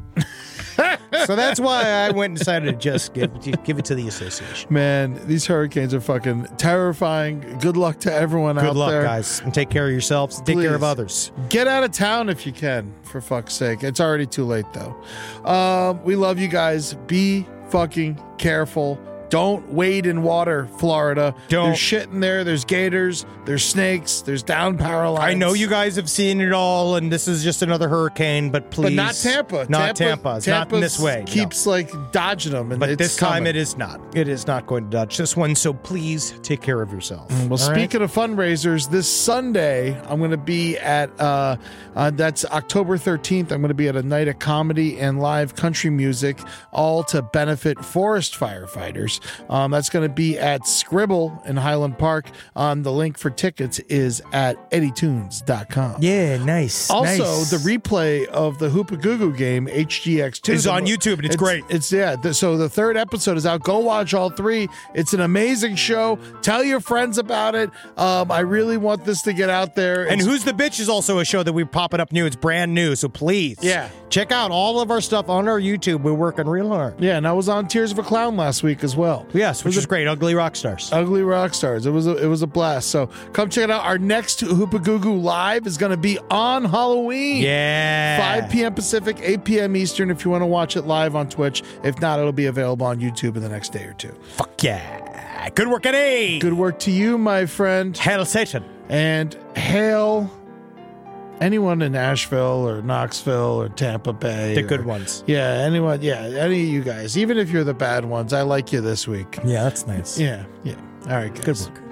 So that's why I went and decided to just give give it to the association. Man, these hurricanes are fucking terrifying. Good luck to everyone out Good luck, there. guys, and take care of yourselves. Take care of Please. others. Get out of town if you can, for fuck's sake. It's already too late, though. Um, we love you guys. Be fucking careful. Don't wade in water, Florida. Don't. There's shit in there. There's gators. There's snakes. There's down power lines. I know you guys have seen it all, and this is just another hurricane, but please. But not Tampa. Not Tampa. It's not in this way. no. Keeps like dodging them. And But it's this time coming. it is not. It is not going to dodge this one, so please take care of yourself. Well, All right? speaking of fundraisers, this Sunday I'm going to be at, uh, uh, that's October thirteenth. I'm going to be at a night of comedy and live country music, all to benefit forest firefighters. Um, that's going to be at Scribble in Highland Park. Um, the link for tickets is at eddie tunes dot com. Yeah, nice. Also, nice. the replay of the Hoopa Goo Goo game, H G X two, Is on YouTube, and it's great. It's, yeah. The, so the third episode is out. Go watch all three. It's an amazing show. Tell your friends about it. Um, I really want this to get out there. And It's- Who's the Bitch is also a show that we're popping up new. It's brand new, so please. Yeah. Check out all of our stuff on our YouTube. We're working real hard. Yeah, and I was on Tears of a Clown last week as well. Yes, which is great. Ugly Rock Stars. Ugly Rock Stars. It was a, it was a blast. So come check it out. Our next Hoopa Goo Goo live is going to be on Halloween. Yeah. five p.m. Pacific, eight p.m. Eastern if you want to watch it live on Twitch. If not, it'll be available on YouTube in the next day or two. Fuck yeah. Good work, Eddie. Good work to you, my friend. Hail Satan. And hail anyone in Nashville or Knoxville or Tampa Bay. The or- good ones. Yeah, anyone. Yeah, any of you guys. Even if you're the bad ones, I like you this week. Yeah, that's nice. Yeah, yeah. All right, guys. Good work.